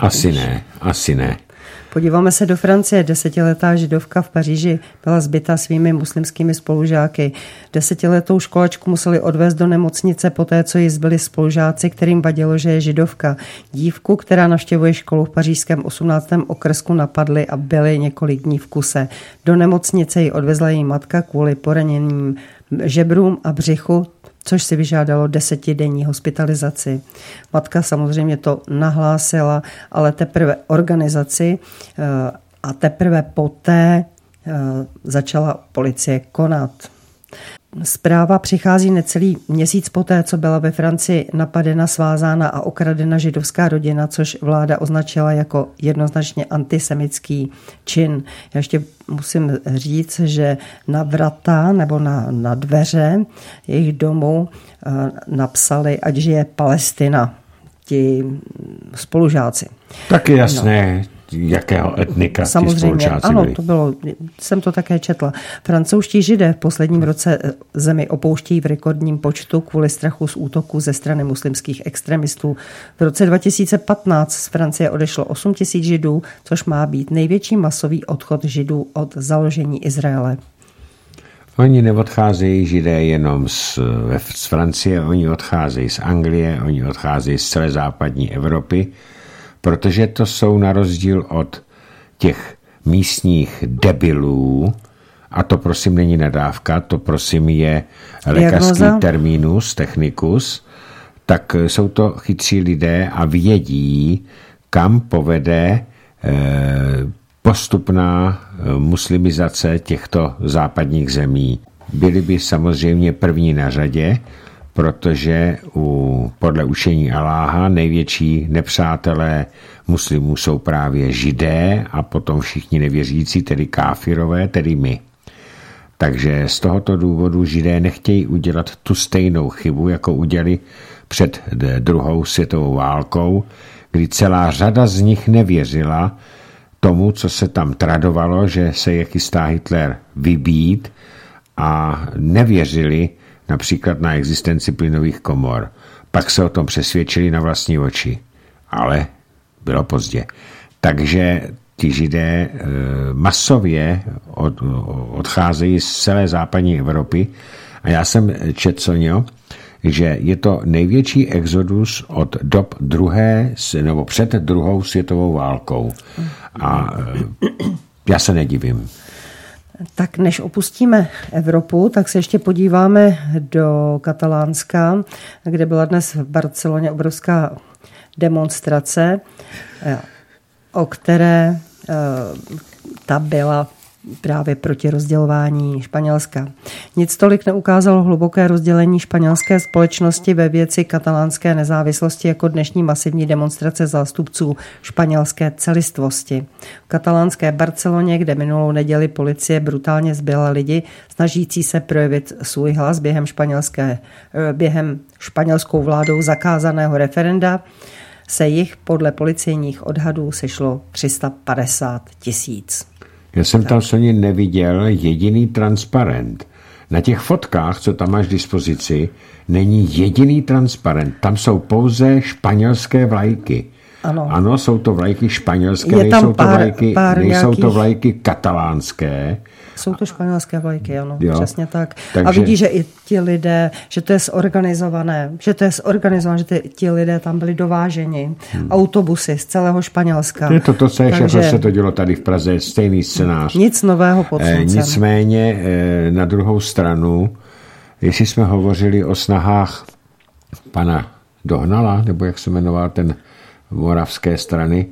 B: Asi ne.
A: Podíváme se do Francie. 10letá židovka v Paříži byla zbyta svými muslimskými spolužáky. 10letou školačku museli odvést do nemocnice poté, co jí zbyli spolužáci, kterým vadilo, že je židovka. Dívku, která navštěvuje školu v pařížském 18. okrsku, napadli a byli několik dní v kuse. Do nemocnice ji odvezla její matka kvůli poraněným žebrům a břichu, což si vyžádalo 10denní hospitalizaci. Matka samozřejmě to nahlásila, ale teprve organizaci a teprve poté začala policie konat. Zpráva přichází necelý měsíc poté, co byla ve Francii napadena, svázána a okradena židovská rodina, což vláda označila jako jednoznačně antisemitský čin. Já ještě musím říct, že na vrata nebo na dveře jejich domu napsali, ať žije Palestina, ti spolužáci.
B: Tak je jasné, jakého etnika ti spolužáci
A: ano,
B: byli.
A: To bylo, jsem to také četla. Francouzští židé v posledním roce zemi opouštějí v rekordním počtu kvůli strachu z útoků ze strany muslimských extremistů. V roce 2015 z Francie odešlo 8 000 židů, což má být největší masový odchod židů od založení Izraele.
B: Oni neodcházejí židé jenom z Francie, oni odcházejí z Anglie, oni odcházejí z celé západní Evropy, protože to jsou na rozdíl od těch místních debilů, a to prosím není nadávka, to prosím je lékařský terminus technicus, tak jsou to chytří lidé a vědí, kam povede postupná muslimizace těchto západních zemí. Byli by samozřejmě první na řadě, protože podle učení Aláha největší nepřátelé muslimů jsou právě židé a potom všichni nevěřící, tedy káfirové, tedy my. Takže z tohoto důvodu židé nechtějí udělat tu stejnou chybu, jako udělali před druhou světovou válkou, kdy celá řada z nich nevěřila tomu, co se tam tradovalo, že se je chystá Hitler vybít, a nevěřili například na existenci plynových komor. Pak se o tom přesvědčili na vlastní oči. Ale bylo pozdě. Takže ti židé masově odcházejí z celé západní Evropy a já jsem četl, Sonio, že je to největší exodus od dob nebo před druhou světovou válkou. A já se nedivím.
A: Tak než opustíme Evropu, tak se ještě podíváme do Katalánska, kde byla dnes v Barceloně obrovská demonstrace, o které ta byla právě proti rozdělování Španělska. Nic tolik neukázalo hluboké rozdělení španělské společnosti ve věci katalánské nezávislosti jako dnešní masivní demonstrace zástupců španělské celistvosti. V katalánské Barceloně, kde minulou neděli policie brutálně zbyla lidi, snažící se projevit svůj hlas během španělskou vládou zakázaného referenda, se jich podle policejních odhadů sešlo 350 000.
B: Já jsem tam Soně neviděl jediný transparent. Na těch fotkách, co tam máš k dispozici, není jediný transparent. Tam jsou pouze španělské vlajky. Ano, jsou to vlajky španělské, nejsou to vlajky katalánské.
A: Jsou to španělské vlajky, ano, přesně tak. Takže... A vidí, že i ti lidé, že to je zorganizované, že ti lidé tam byli dováženi, autobusy z celého Španělska.
B: Je to co se to dělo tady v Praze, stejný scénář.
A: Nic nového pod sluncem.
B: Nicméně na druhou stranu, jestli jsme hovořili o snahách pana Dohnala, nebo jak se jmenoval ten moravské strany,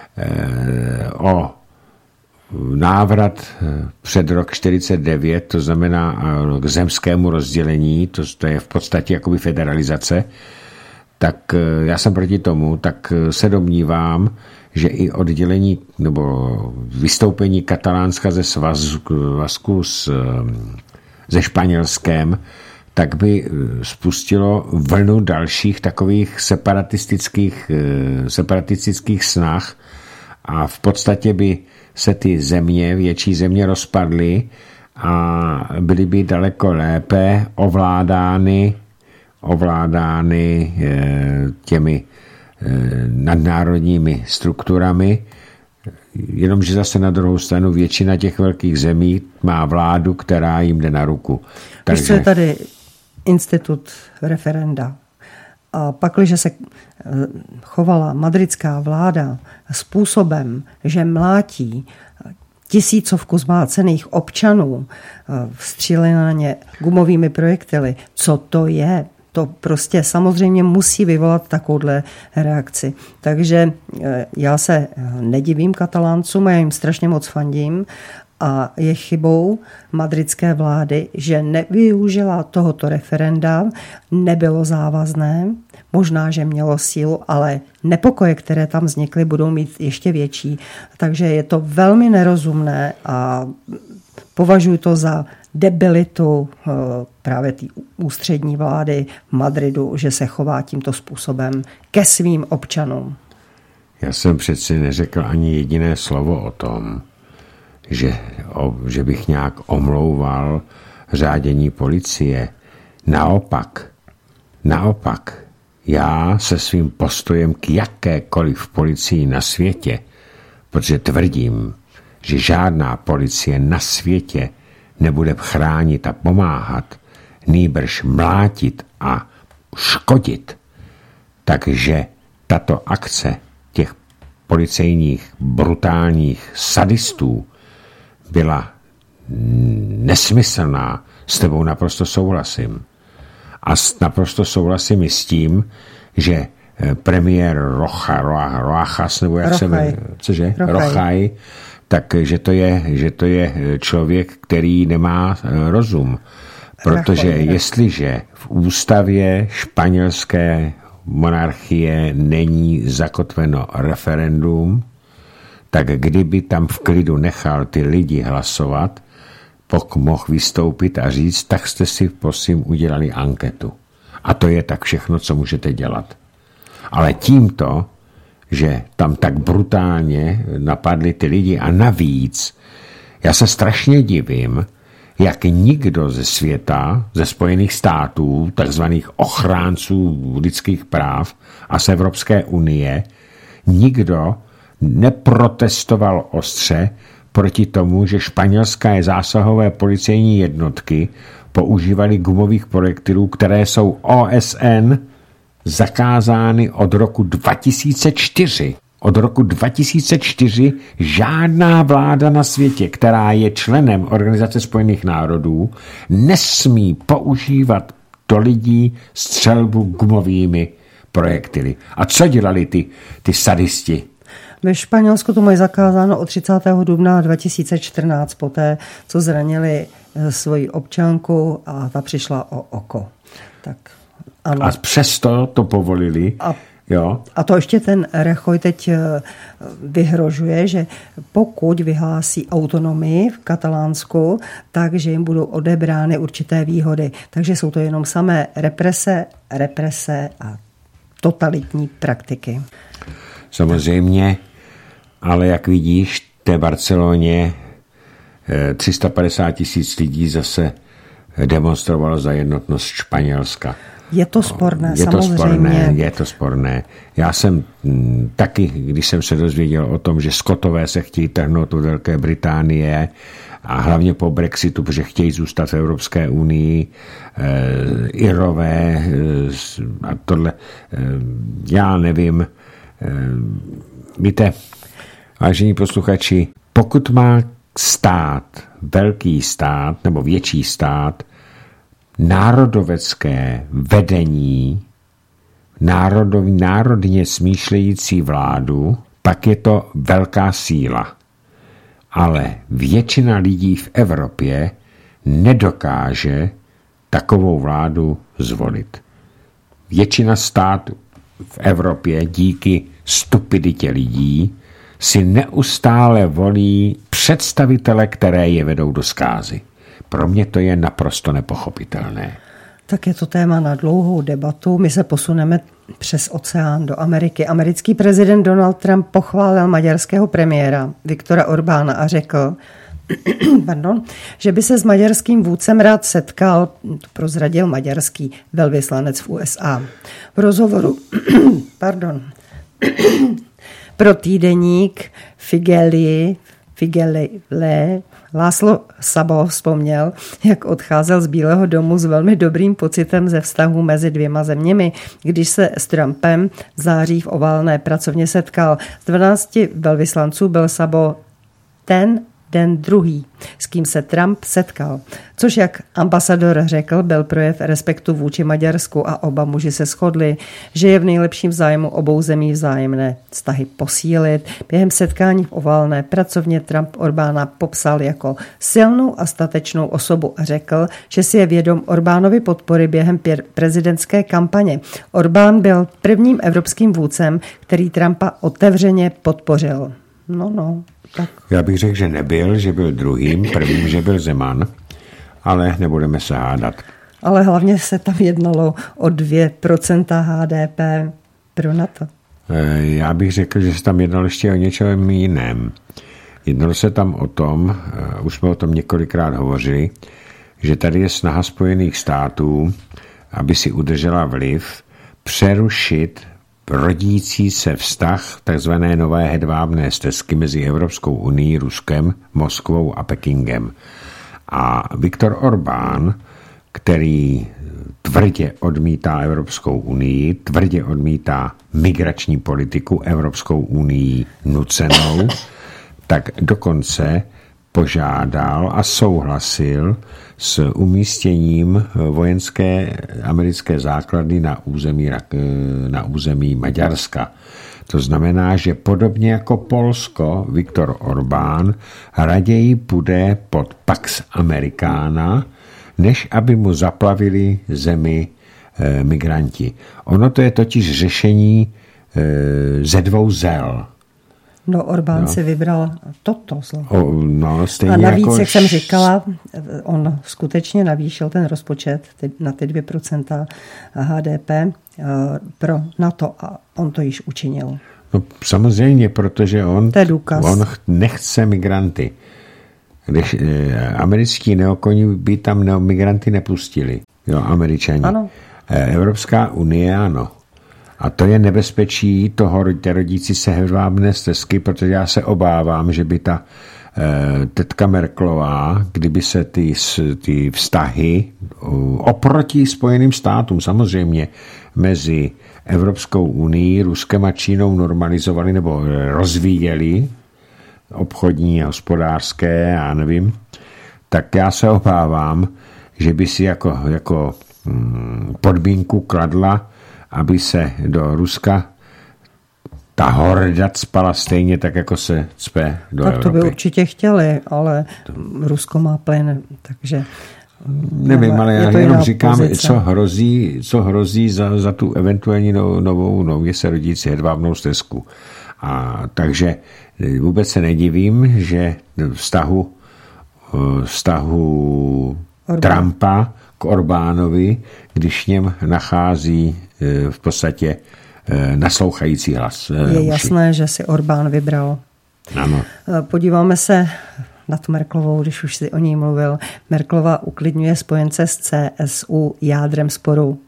B: o návrat před rok 49, to znamená k zemskému rozdělení, to je v podstatě jakoby federalizace, tak já jsem proti tomu, tak se domnívám, že i oddělení nebo vystoupení Katalánska ze svazku se Španělskem, tak by spustilo vlnu dalších takových separatistických snah a v podstatě by se ty větší země rozpadly a byly by daleko lépe ovládány těmi nadnárodními strukturami, jenomže zase na druhou stranu většina těch velkých zemí má vládu, která jim jde na ruku.
A: Takže... Víš, co je tady institut referenda. A pakliže se chovala madridská vláda způsobem, že mlátí tisícovku zmlácených občanů, vstříleli na ně gumovými projektily, co to je? To prostě samozřejmě musí vyvolat takovouhle reakci. Takže já se nedivím Kataláncům a já jim strašně moc fandím. A je chybou madridské vlády, že nevyužila tohoto referenda, nebylo závazné, možná, že mělo sílu, ale nepokoje, které tam vznikly, budou mít ještě větší. Takže je to velmi nerozumné a považuji to za debilitu právě té ústřední vlády v Madridu, že se chová tímto způsobem ke svým občanům.
B: Já jsem přeci neřekl ani jediné slovo o tom, že bych nějak omlouval řádění policie. Naopak, já se svým postojem k jakékoliv policii na světě, protože tvrdím, že žádná policie na světě nebude chránit a pomáhat, nýbrž mlátit a škodit. Takže tato akce těch policejních brutálních sadistů byla nesmyslná. S tebou naprosto souhlasím. A naprosto souhlasím i s tím, že premiér Rojas, nebo jak se jmenuje, cože? Rochaj, takže to je člověk, který nemá rozum. Protože jestliže v ústavě španělské monarchie není zakotveno referendum, tak kdyby tam v klidu nechal ty lidi hlasovat, mohl vystoupit a říct, tak jste si prosím udělali anketu. A to je tak všechno, co můžete dělat. Ale tímto, že tam tak brutálně napadli ty lidi a navíc, já se strašně divím, jak nikdo ze světa, ze Spojených států, takzvaných ochránců lidských práv a z Evropské unie, nikdo neprotestoval ostře proti tomu, že španělské zásahové policejní jednotky používaly gumových projektilů, které jsou OSN zakázány od roku 2004. Od roku 2004 žádná vláda na světě, která je členem Organizace spojených národů, nesmí používat do lidí střelbu gumovými projektily. A co dělali ty sadisti?
A: Ve Španělsku to mají zakázáno od 30. dubna 2014, poté, co zranili svoji občanku a ta přišla o oko. Tak, ano.
B: A přesto to povolili.
A: A to ještě ten Rajoy teď vyhrožuje, že pokud vyhlásí autonomii v Katalánsku, takže jim budou odebrány určité výhody. Takže jsou to jenom samé represe a totalitní praktiky.
B: Samozřejmě, ale jak vidíš, v té Barceloně 350 000 lidí zase demonstrovalo za jednotnost Španělska.
A: Je to sporné, samozřejmě.
B: Je to sporné. Já jsem taky, když jsem se dozvěděl o tom, že Skotové se chtějí trhnout do Velké Británie a hlavně po Brexitu, protože chtějí zůstat v Evropské unii, Irové a tohle, já nevím. Víte, vážení posluchači, pokud má stát, velký stát nebo větší stát, národovecké vedení, národně smýšlející vládu, pak je to velká síla. Ale většina lidí v Evropě nedokáže takovou vládu zvolit. Většina států v Evropě díky stupiditě lidí si neustále volí představitele, které je vedou do zkázy. Pro mě to je naprosto nepochopitelné.
A: Tak je to téma na dlouhou debatu. My se posuneme přes oceán do Ameriky. Americký prezident Donald Trump pochválil maďarského premiéra Viktora Orbána a řekl, že by se s maďarským vůdcem rád setkal, prozradil maďarský velvyslanec v USA. V rozhovoru pro týdeník Figelle László Sabo vzpomněl, jak odcházel z Bílého domu s velmi dobrým pocitem ze vztahu mezi dvěma zeměmi, když se s Trumpem v září v oválné pracovně setkal. Z 12 velvyslanců byl Sabo ten druhý, s kým se Trump setkal. Což, jak ambasador řekl, byl projev respektu vůči Maďarsku a oba muži se shodli, že je v nejlepším zájmu obou zemí vzájemné vztahy posílit. Během setkání v oválné pracovně Trump Orbána popsal jako silnou a statečnou osobu a řekl, že si je vědom Orbánovy podpory během prezidentské kampaně. Orbán byl prvním evropským vůdcem, který Trumpa otevřeně podpořil. Tak.
B: Já bych řekl, že nebyl, že byl druhým, prvním, že byl Zeman, ale nebudeme se hádat.
A: Ale hlavně se tam jednalo o 2% HDP pro NATO.
B: Já bych řekl, že se tam jednalo ještě o něčem jiném. Jednalo se tam o tom, už jsme o tom několikrát hovořili, že tady je snaha Spojených států, aby si udržela vliv, přerušit rodící se vztah takzvané nové hedvábné stezky mezi Evropskou unií, Ruskem, Moskvou a Pekingem. A Viktor Orbán, který tvrdě odmítá Evropskou unii, tvrdě odmítá migrační politiku Evropskou unii nucenou, tak dokonce požádal a souhlasil s umístěním vojenské americké základny na území Maďarska. To znamená, že podobně jako Polsko, Viktor Orbán raději půjde pod Pax Americana, než aby mu zaplavili zemi migranti. Ono to je totiž řešení ze dvou zel.
A: No, Orbán si vybral toto zlo.
B: A
A: navíc, jako jak jsem říkala, on skutečně navýšil ten rozpočet na ty 2% HDP pro NATO a on to již učinil.
B: No, samozřejmě, protože on nechce migranty. Když američtí neokoní by tam migranty nepustili. Jo, Američani.
A: Ano.
B: Evropská unie ano. A to je nebezpečí té rodící se hedvábné stezky, protože já se obávám, že by ta tetka Merkelová, kdyby se ty vztahy oproti Spojeným státům samozřejmě mezi Evropskou unii, Ruskem a Čínou normalizovali nebo rozvíjeli obchodní a hospodářské, já nevím, tak já se obávám, že by si jako podmínku kladla, aby se do Ruska ta horda cpala stejně tak, jako se cpe do Evropy.
A: Tak to by určitě chtěli, ale Rusko má plyn, takže...
B: Nevím, ale já jenom říkám, co hrozí za tu eventuální nově se rodící hedvábnou stezku. A takže vůbec se nedivím, že vztahu Trumpa k Orbánovi, když něm nachází v podstatě naslouchající hlas.
A: Je jasné, že si Orbán vybral.
B: Ano.
A: Podíváme se na tu Merkelovou, když už si o ní mluvil. Merkelová uklidňuje spojence z CSU jádrem sporu.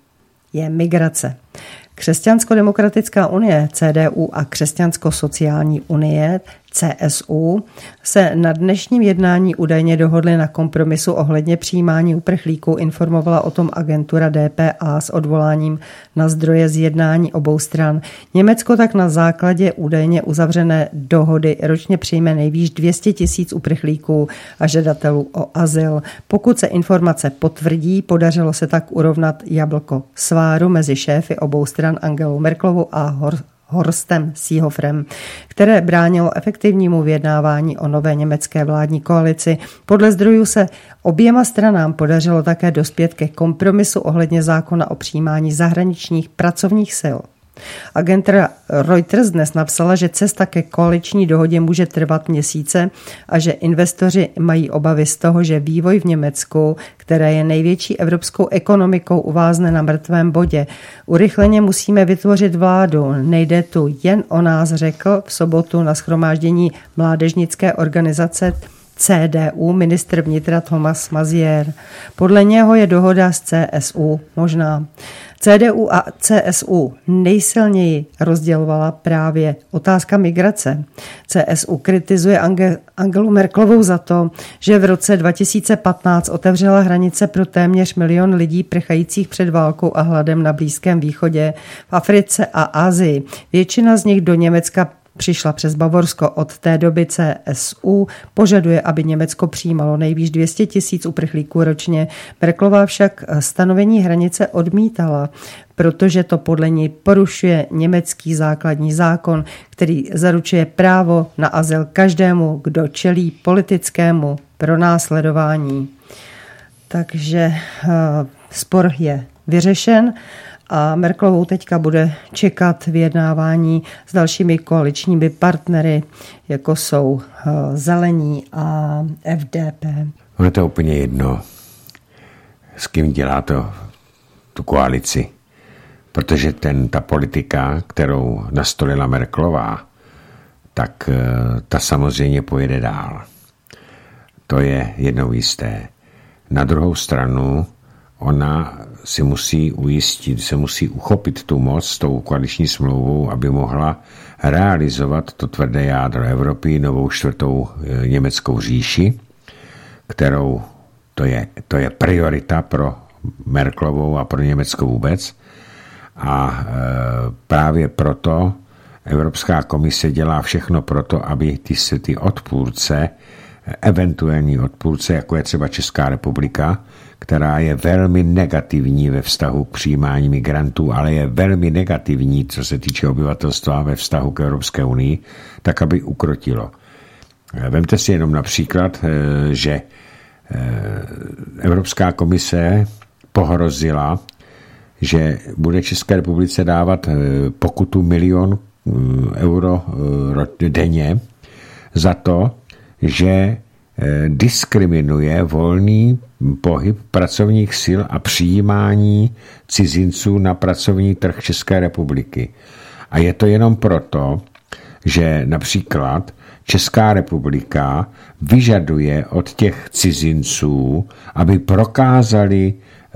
A: je migrace. Křesťansko-demokratická unie CDU a Křesťansko-sociální unie CSU se na dnešním jednání údajně dohodly na kompromisu ohledně přijímání uprchlíků, informovala o tom agentura DPA s odvoláním na zdroje z jednání obou stran. Německo tak na základě údajně uzavřené dohody ročně přijme nejvýš 200 000 uprchlíků a žadatelů o azyl. Pokud se informace potvrdí, podařilo se tak urovnat jablko sváru mezi šéfy obou stran Angelou Merkelovou a Horstem Seehofrem, které bránilo efektivnímu vyjednávání o nové německé vládní koalici. Podle zdrojů se oběma stranám podařilo také dospět ke kompromisu ohledně zákona o přijímání zahraničních pracovních sil. Agentura Reuters dnes napsala, že cesta ke koaliční dohodě může trvat měsíce a že investoři mají obavy z toho, že vývoj v Německu, které je největší evropskou ekonomikou, uvázne na mrtvém bodě. Urychleně musíme vytvořit vládu. Nejde tu jen o nás, řekl v sobotu na shromáždění mládežnické organizace CDU ministr vnitra Thomas Maizière. Podle něho je dohoda s CSU možná. CDU a CSU nejsilněji rozdělovala právě otázka migrace. CSU kritizuje Angelu Merkelovou za to, že v roce 2015 otevřela hranice pro téměř 1 milion lidí prchajících před válkou a hladem na Blízkém východě, v Africe a Asii. Většina z nich do Německa přišla přes Bavorsko. Od té doby CSU požaduje, aby Německo přijímalo nejvýš 200 000 uprchlíků ročně. Merkelová však stanovení hranice odmítala, protože to podle ní porušuje německý základní zákon, který zaručuje právo na azyl každému, kdo čelí politickému pronásledování. Takže spor je vyřešen a Merkelovou teďka bude čekat vyjednávání s dalšími koaličními partnery, jako jsou Zelení a FDP.
B: Ono je to úplně jedno, s kým dělá tu koalici, protože ta politika, kterou nastolila Merkelová, tak ta samozřejmě pojede dál. To je jednou jisté. Na druhou stranu ona se musí uchopit tu moc s tou koaliční smlouvou, aby mohla realizovat to tvrdé jádro Evropy, novou 4. německou říši, kterou to je priorita pro Merkelovou a pro Německo vůbec. A právě proto Evropská komise dělá všechno proto, aby ty odpůrce, eventuální odpůrce, jako je třeba Česká republika, která je velmi negativní ve vztahu k přijímání migrantů, ale je velmi negativní, co se týče obyvatelstva ve vztahu k Evropské unii, tak aby ukrotilo. Vemte si jenom například, že Evropská komise pohrozila, že bude České republice dávat pokutu 1 000 000 euro denně za to, že diskriminuje volný pohyb pracovních sil a přijímání cizinců na pracovní trh České republiky. A je to jenom proto, že například Česká republika vyžaduje od těch cizinců, aby prokázali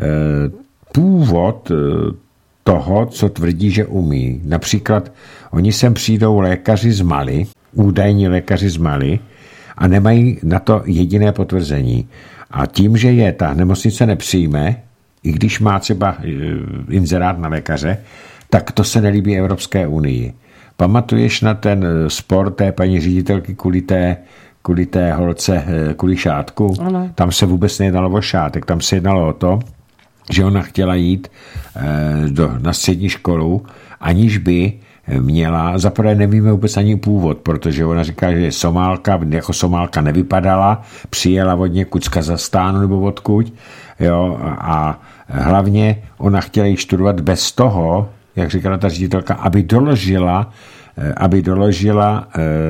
B: původ toho, co tvrdí, že umí. Například oni sem přijdou lékaři z Mali, údajní lékaři z Mali, a nemají na to jediné potvrzení. A tím, že je ta nemocnice nepřijme, i když má třeba inzerát na lékaře, tak to se nelíbí Evropské unii. Pamatuješ na ten spor té paní ředitelky kvůli té holce, kvůli šátku? Ano. Tam se vůbec nejednalo o šátek, tam se jednalo o to, že ona chtěla jít na střední školu, aniž by měla, zaprvé nevíme vůbec ani původ, protože ona říká, že je Somálka, jako Somálka nevypadala, přijela od někud z Kazachstánu nebo odkud, jo, a hlavně ona chtěla jít studovat bez toho, jak říkala ta ředitelka, aby doložila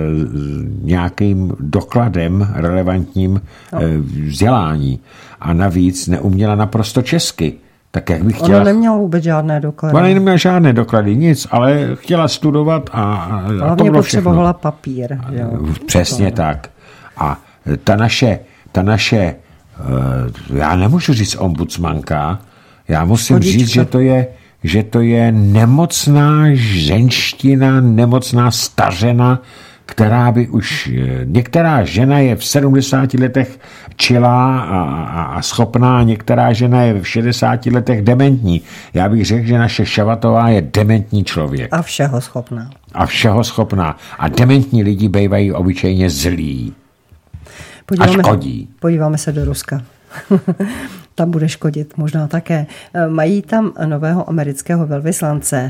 B: nějakým dokladem relevantním vzdělání. A navíc neuměla naprosto česky. Tak jak bych chtěla...
A: Ona neměla vůbec žádné doklady.
B: Ona neměla žádné doklady, nic, ale chtěla studovat a to bylo
A: potřebovala papír. Jo.
B: Přesně tak. A ta naše já nemůžu říct ombudsmanka, já musím říct, že to je že to je nemocná ženština, nemocná stařena, která by už, některá žena je v 70 letech čilá a schopná, některá žena je v 60 letech dementní. Já bych řekl, že naše Šabatová je dementní člověk.
A: A všeho schopná.
B: A všeho schopná. A dementní lidi bývají obyčejně zlí. A škodí.
A: Podíváme se do Ruska. Tam bude škodit možná také. Mají tam nového amerického velvyslance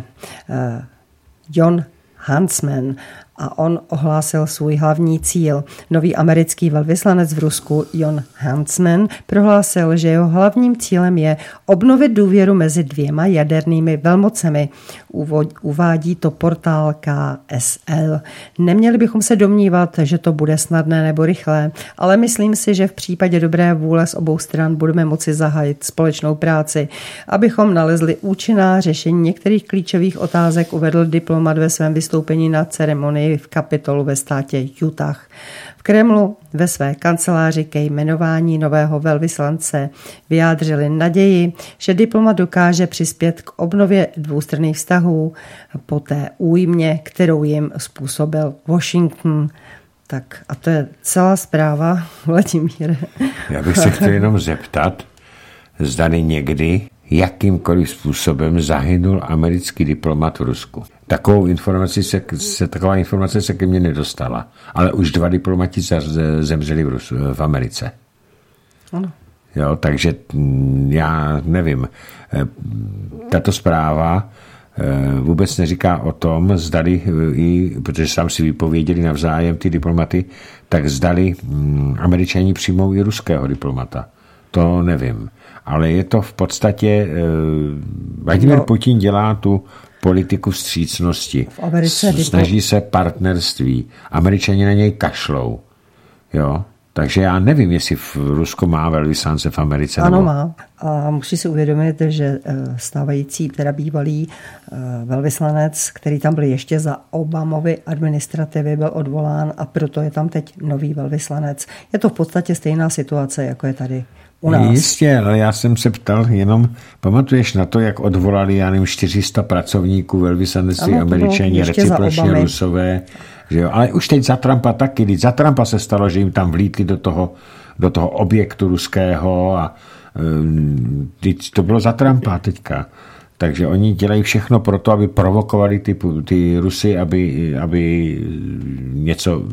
A: Jon Huntsman a on ohlásil svůj hlavní cíl. Nový americký velvyslanec v Rusku Jon Huntsman prohlásil, že jeho hlavním cílem je obnovit důvěru mezi dvěma jadernými velmocemi. Uvádí to portál KSL. Neměli bychom se domnívat, že to bude snadné nebo rychlé, ale myslím si, že v případě dobré vůle z obou stran budeme moci zahájit společnou práci, abychom nalezli účinná řešení některých klíčových otázek, uvedl diplomat ve svém vystoupení na ceremonii v Kapitolu ve státě Utah. V Kremlu ve své kanceláři ke jmenování nového velvyslance vyjádřili naději, že diplomat dokáže přispět k obnově dvoustranných vztahů po té újmě, kterou jim způsobil Washington. Tak a to je celá zpráva, Vladimíre.
B: Já bych se chtěl jenom zeptat, zdali někdy jakýmkoliv způsobem zahynul americký diplomat v Rusku. Taková informace se ke mně nedostala. Ale už 2 diplomati zemřeli v Americe.
A: Ano.
B: Jo, takže já nevím. Tato zpráva vůbec neříká o tom, zdali, protože sám si vypověděli navzájem ty diplomaty, tak zdali Američani přijmou i ruského diplomata. To nevím. Ale je to v podstatě, Vladimír Putin dělá tu politiku vstřícnosti. Snaží se partnerství. Američani na něj kašlou. Jo? Takže já nevím, jestli v Rusku má velvyslance v Americe.
A: Ano, má. A musí si uvědomit, že stávající, teda bývalý velvyslanec, který tam byl ještě za Obamovy administrativy, byl odvolán a proto je tam teď nový velvyslanec. Je to v podstatě stejná situace, jako je tady u nás.
B: Jistě, ale já jsem se ptal jenom, pamatuješ na to, jak odvolali, já nevím, 400 pracovníků velvyslanectví Američani, recipročně Rusové, že jo? Ale už teď za Trumpa taky, když za Trumpa se stalo, že jim tam vlítli do toho objektu ruského a to bylo za Trumpa teďka. Takže oni dělají všechno pro to, aby provokovali ty Rusy, aby něco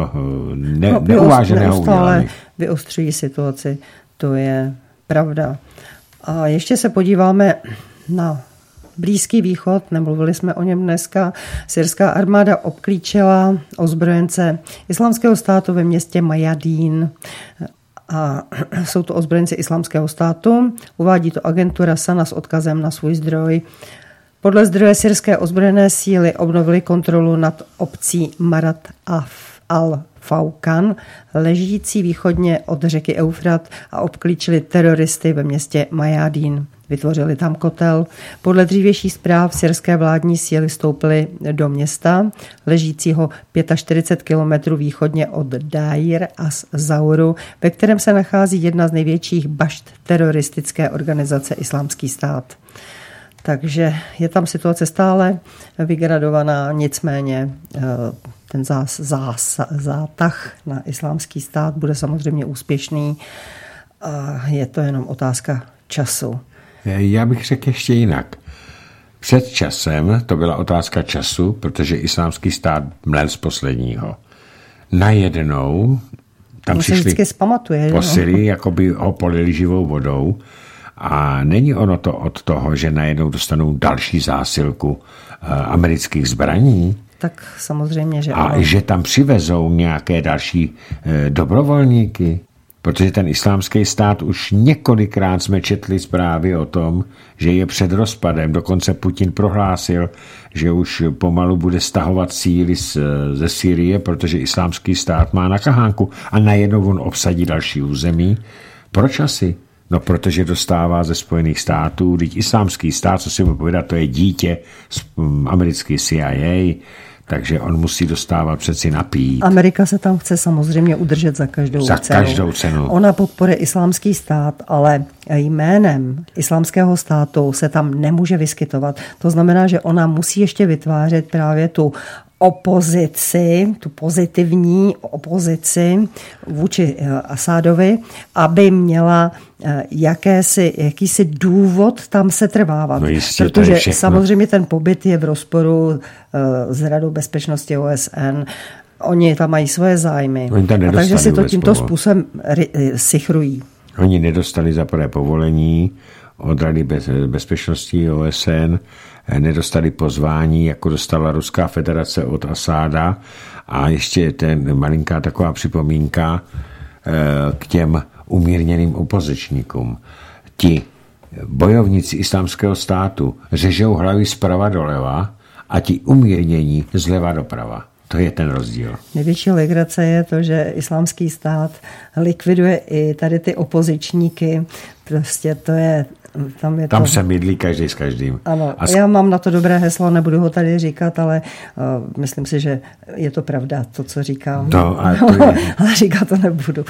B: neuváženého udělali.
A: Vyostřují situaci, to je pravda. A ještě se podíváme na Blízký východ, nemluvili jsme o něm dneska. Syrská armáda obklíčila ozbrojence Islámského státu ve městě Majadín. A jsou to ozbrojenci Islámského státu. Uvádí to agentura SANA s odkazem na svůj zdroj. Podle zdroje syrské ozbrojené síly obnovili kontrolu nad obcí Marat al-Faukan, ležící východně od řeky Eufrat, a obklíčili teroristy ve městě Majadín. Vytvořili tam kotel. Podle dřívějších zpráv syrské vládní síly vstoupily do města, ležícího 45 kilometrů východně od Dair az-Zauru, ve kterém se nachází jedna z největších bašt teroristické organizace Islámský stát. Takže je tam situace stále vygradovaná, nicméně ten zátah na Islámský stát bude samozřejmě úspěšný a je to jenom otázka času.
B: Já bych řekl ještě jinak. Před časem to byla otázka času, protože Islámský stát mlel z posledního. Najednou tam přišli po Syrii, jako by ho polili živou vodou, a není ono to od toho, že najednou dostanou další zásilku amerických zbraní.
A: Tak samozřejmě, že
B: a že tam přivezou nějaké další dobrovolníky. Protože ten Islámský stát už několikrát jsme četli zprávy o tom, že je před rozpadem. Dokonce Putin prohlásil, že už pomalu bude stahovat síly ze Sýrie, protože Islámský stát má na kahánku a najednou on obsadí další území. Proč asi? No, protože dostává ze Spojených států, teď Islámský stát, co si mu povědat, to je dítě z americké CIA, takže on musí dostávat přeci napít.
A: Amerika se tam chce samozřejmě udržet za každou cenu. Ona podporuje islámský stát, ale jménem islámského státu se tam nemůže vyskytovat. To znamená, že ona musí ještě vytvářet právě tu opozici, tu pozitivní opozici vůči Asádovi, aby měla jakýsi důvod tam se trvávat.
B: No jistě,
A: protože samozřejmě ten pobyt je v rozporu s Radou bezpečnosti OSN. Oni tam mají svoje zájmy. Takže si to tímto způsobem sichrují.
B: Oni nedostali za prvé povolení od Rady bezpečnosti OSN, nedostali pozvání, jako dostala Ruská federace od Asáda. A ještě malinká taková připomínka k těm umírněným opozičníkům. Ti bojovníci islámského státu řežou hlavy zprava doleva a ti umírnění zleva doprava. To je ten rozdíl.
A: Největší legrace je to, že islámský stát likviduje i tady ty opozičníky. Prostě to je...
B: Tam se mydlí každý s každým.
A: Ano, já mám na to dobré heslo, nebudu ho tady říkat, ale myslím si, že je to pravda, to, co říkám. Ale říkat to nebudu,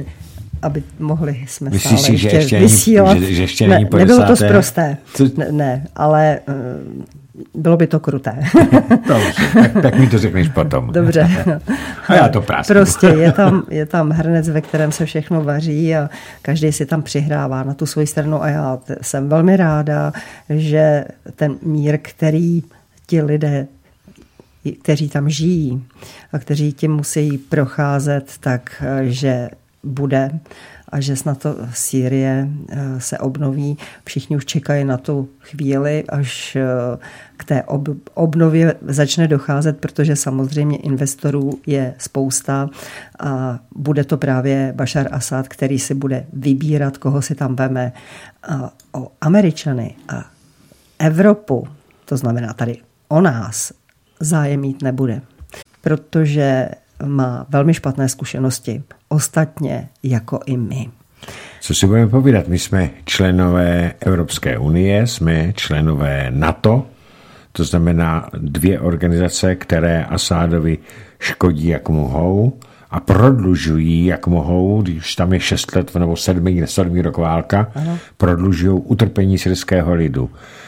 A: aby mohli jsme
B: myslíš
A: stále
B: si,
A: ještě vysílat.
B: Že ještě není po
A: nebylo to sprosté. Ne, ale bylo by to kruté.
B: Dobře, tak mi to řekneš potom.
A: Dobře.
B: A já to prásknu.
A: Prostě je tam hrnec, ve kterém se všechno vaří a každý si tam přihrává na tu svoji stranu a já jsem velmi ráda, že ten mír, který ti lidé, kteří tam žijí a kteří tím musí procházet, takže bude a že snad to Sýrie se obnoví. Všichni už čekají na tu chvíli, až k té obnově začne docházet, protože samozřejmě investorů je spousta a bude to právě Bašar Asad, který si bude vybírat, koho si tam veme. A o Američany a Evropu, to znamená tady o nás, zájem mít nebude, protože má velmi špatné zkušenosti. Ostatně jako i my.
B: Co si budeme povídat? My jsme členové Evropské unie, jsme členové NATO, to znamená 2 organizace, které Asádovi škodí, jak mohou a prodlužují, jak mohou, když tam je 6 let nebo 7 rok válka, prodlužují utrpení syrského lidu.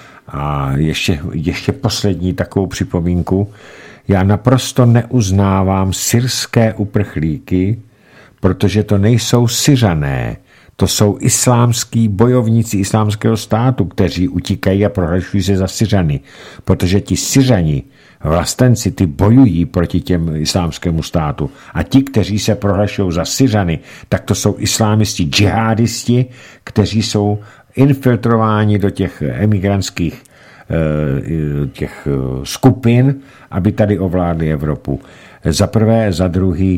B: A ještě poslední takovou připomínku. Já naprosto neuznávám syrské uprchlíky, protože to nejsou Syřané, to jsou islámský bojovníci islámského státu, kteří utíkají a prohlašují se za Syřany, protože ti Syřani, vlastenci, ty bojují proti těm islámskému státu a ti, kteří se prohlašují za Syřany, tak to jsou islámisti, džihádisti, kteří jsou infiltrováni do těch emigrantských těch skupin, aby tady ovládli Evropu. Za prvé, za druhý,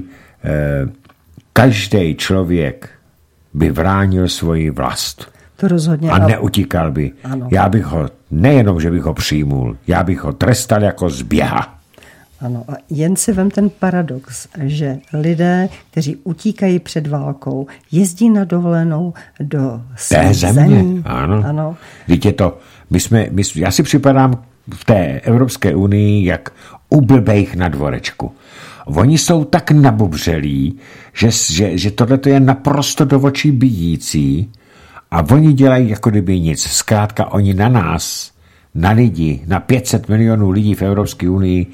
B: každý člověk by bránil svoji vlast.
A: To rozhodně.
B: A neutíkal by. Ano. Já bych ho, nejenom, že bych ho přijmul, já bych ho trestal jako zběha.
A: Ano, a jen si vem ten paradox, že lidé, kteří utíkají před válkou, jezdí na dovolenou do svých zemí.
B: Ano. Víte to, já si připadám v té Evropské unii jak u blbejch na dvorečku. Oni jsou tak nabubřelí, že tohle je naprosto do očí bijící a oni dělají jako kdyby nic. Zkrátka oni na nás, na lidi, na 500 milionů lidí v Evropské unii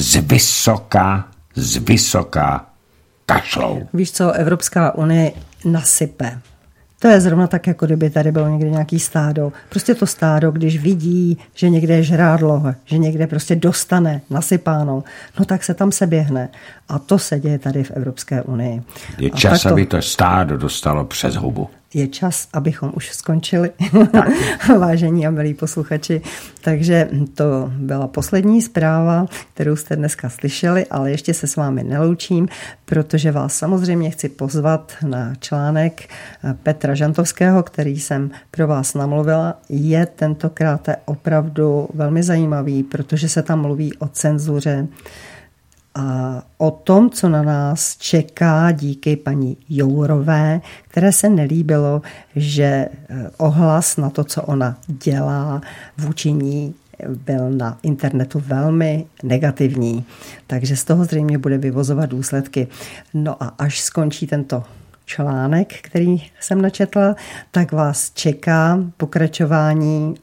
B: z vysoka kašlou.
A: Víš co, Evropská unie nasype. To je zrovna tak, jako kdyby tady bylo někde nějaký stádo. Prostě to stádo, když vidí, že někde je žrádlo, že někde prostě dostane nasypáno, no tak se tam se běhne. A to se děje tady v Evropské unii.
B: Je čas, aby to stádo dostalo přes hubu.
A: Je čas, abychom už skončili, vážení a milí posluchači. Takže to byla poslední zpráva, kterou jste dneska slyšeli, ale ještě se s vámi neloučím, protože vás samozřejmě chci pozvat na článek Petra Žantovského, který jsem pro vás namluvila. Je tentokrát opravdu velmi zajímavý, protože se tam mluví o cenzuře a o tom, co na nás čeká díky paní Jourové, které se nelíbilo, že ohlas na to, co ona dělá, vůči ní byl na internetu velmi negativní, takže z toho zřejmě bude vyvozovat důsledky. No a až skončí tento článek, který jsem načetla, tak vás čeká pokračování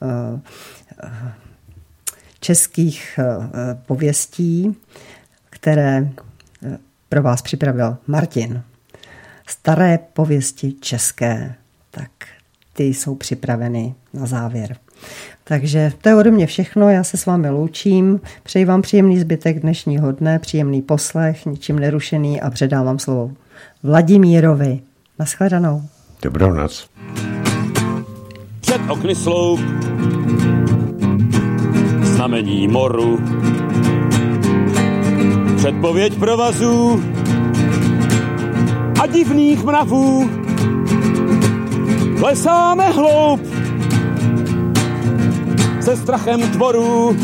A: českých pověstí, které pro vás připravil Martin. Staré pověsti české, tak ty jsou připraveny na závěr. Takže to je ode mě všechno, já se s vámi loučím, přeji vám příjemný zbytek dnešního dne, příjemný poslech, ničím nerušený a předávám slovo Vladimírovi. Naschledanou.
B: Dobrou noc.
C: Před okny sloup, znamení moru, předpověď provazů a divných mravů. Klesáme hloub se strachem tvorů,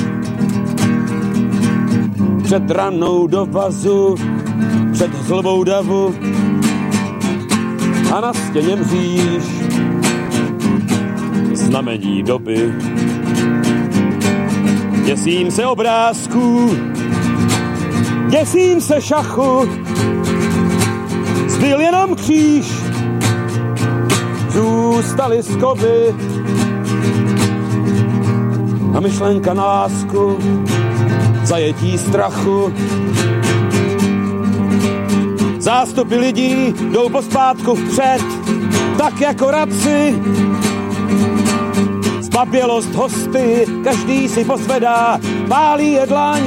C: před ranou do vazu, před zlobou davu a na stěně mříž znamení doby. Děsím se obrázků, děsím se šachu, zbyl jenom kříž, zůstaly skovy a myšlenka na lásku, zajetí strachu. Zástupy lidí jdou pospátku vpřed, tak jako radci. Zbabělost hosty, každý si pozvedá, pálí je dlaň.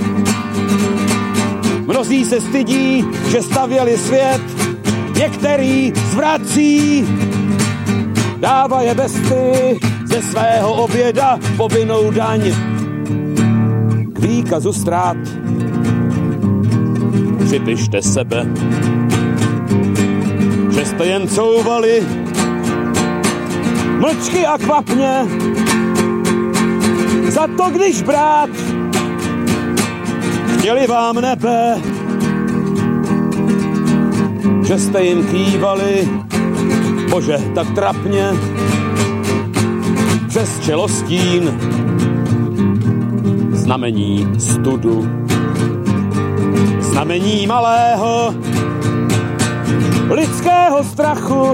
C: Mnozí se stydí, že stavěli svět, některý zvrací. Dává je besty ze svého oběda povinnou daň. K výkazu ztrát připište sebe, že jste jen couvali mlčky a kvapně. Za to, když brát chtěli vám nebe, že jste jim kývali, bože, tak trapně, přes čelostín znamení studu, znamení malého lidského strachu,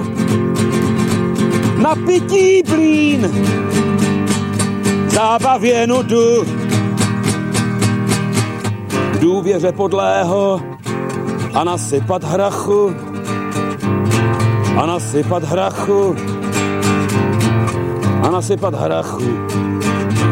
C: napití blín, zábavě nudu, důvěře podlého a nasypat hrachu, a nasypat hrachu, a nasypat hrachu.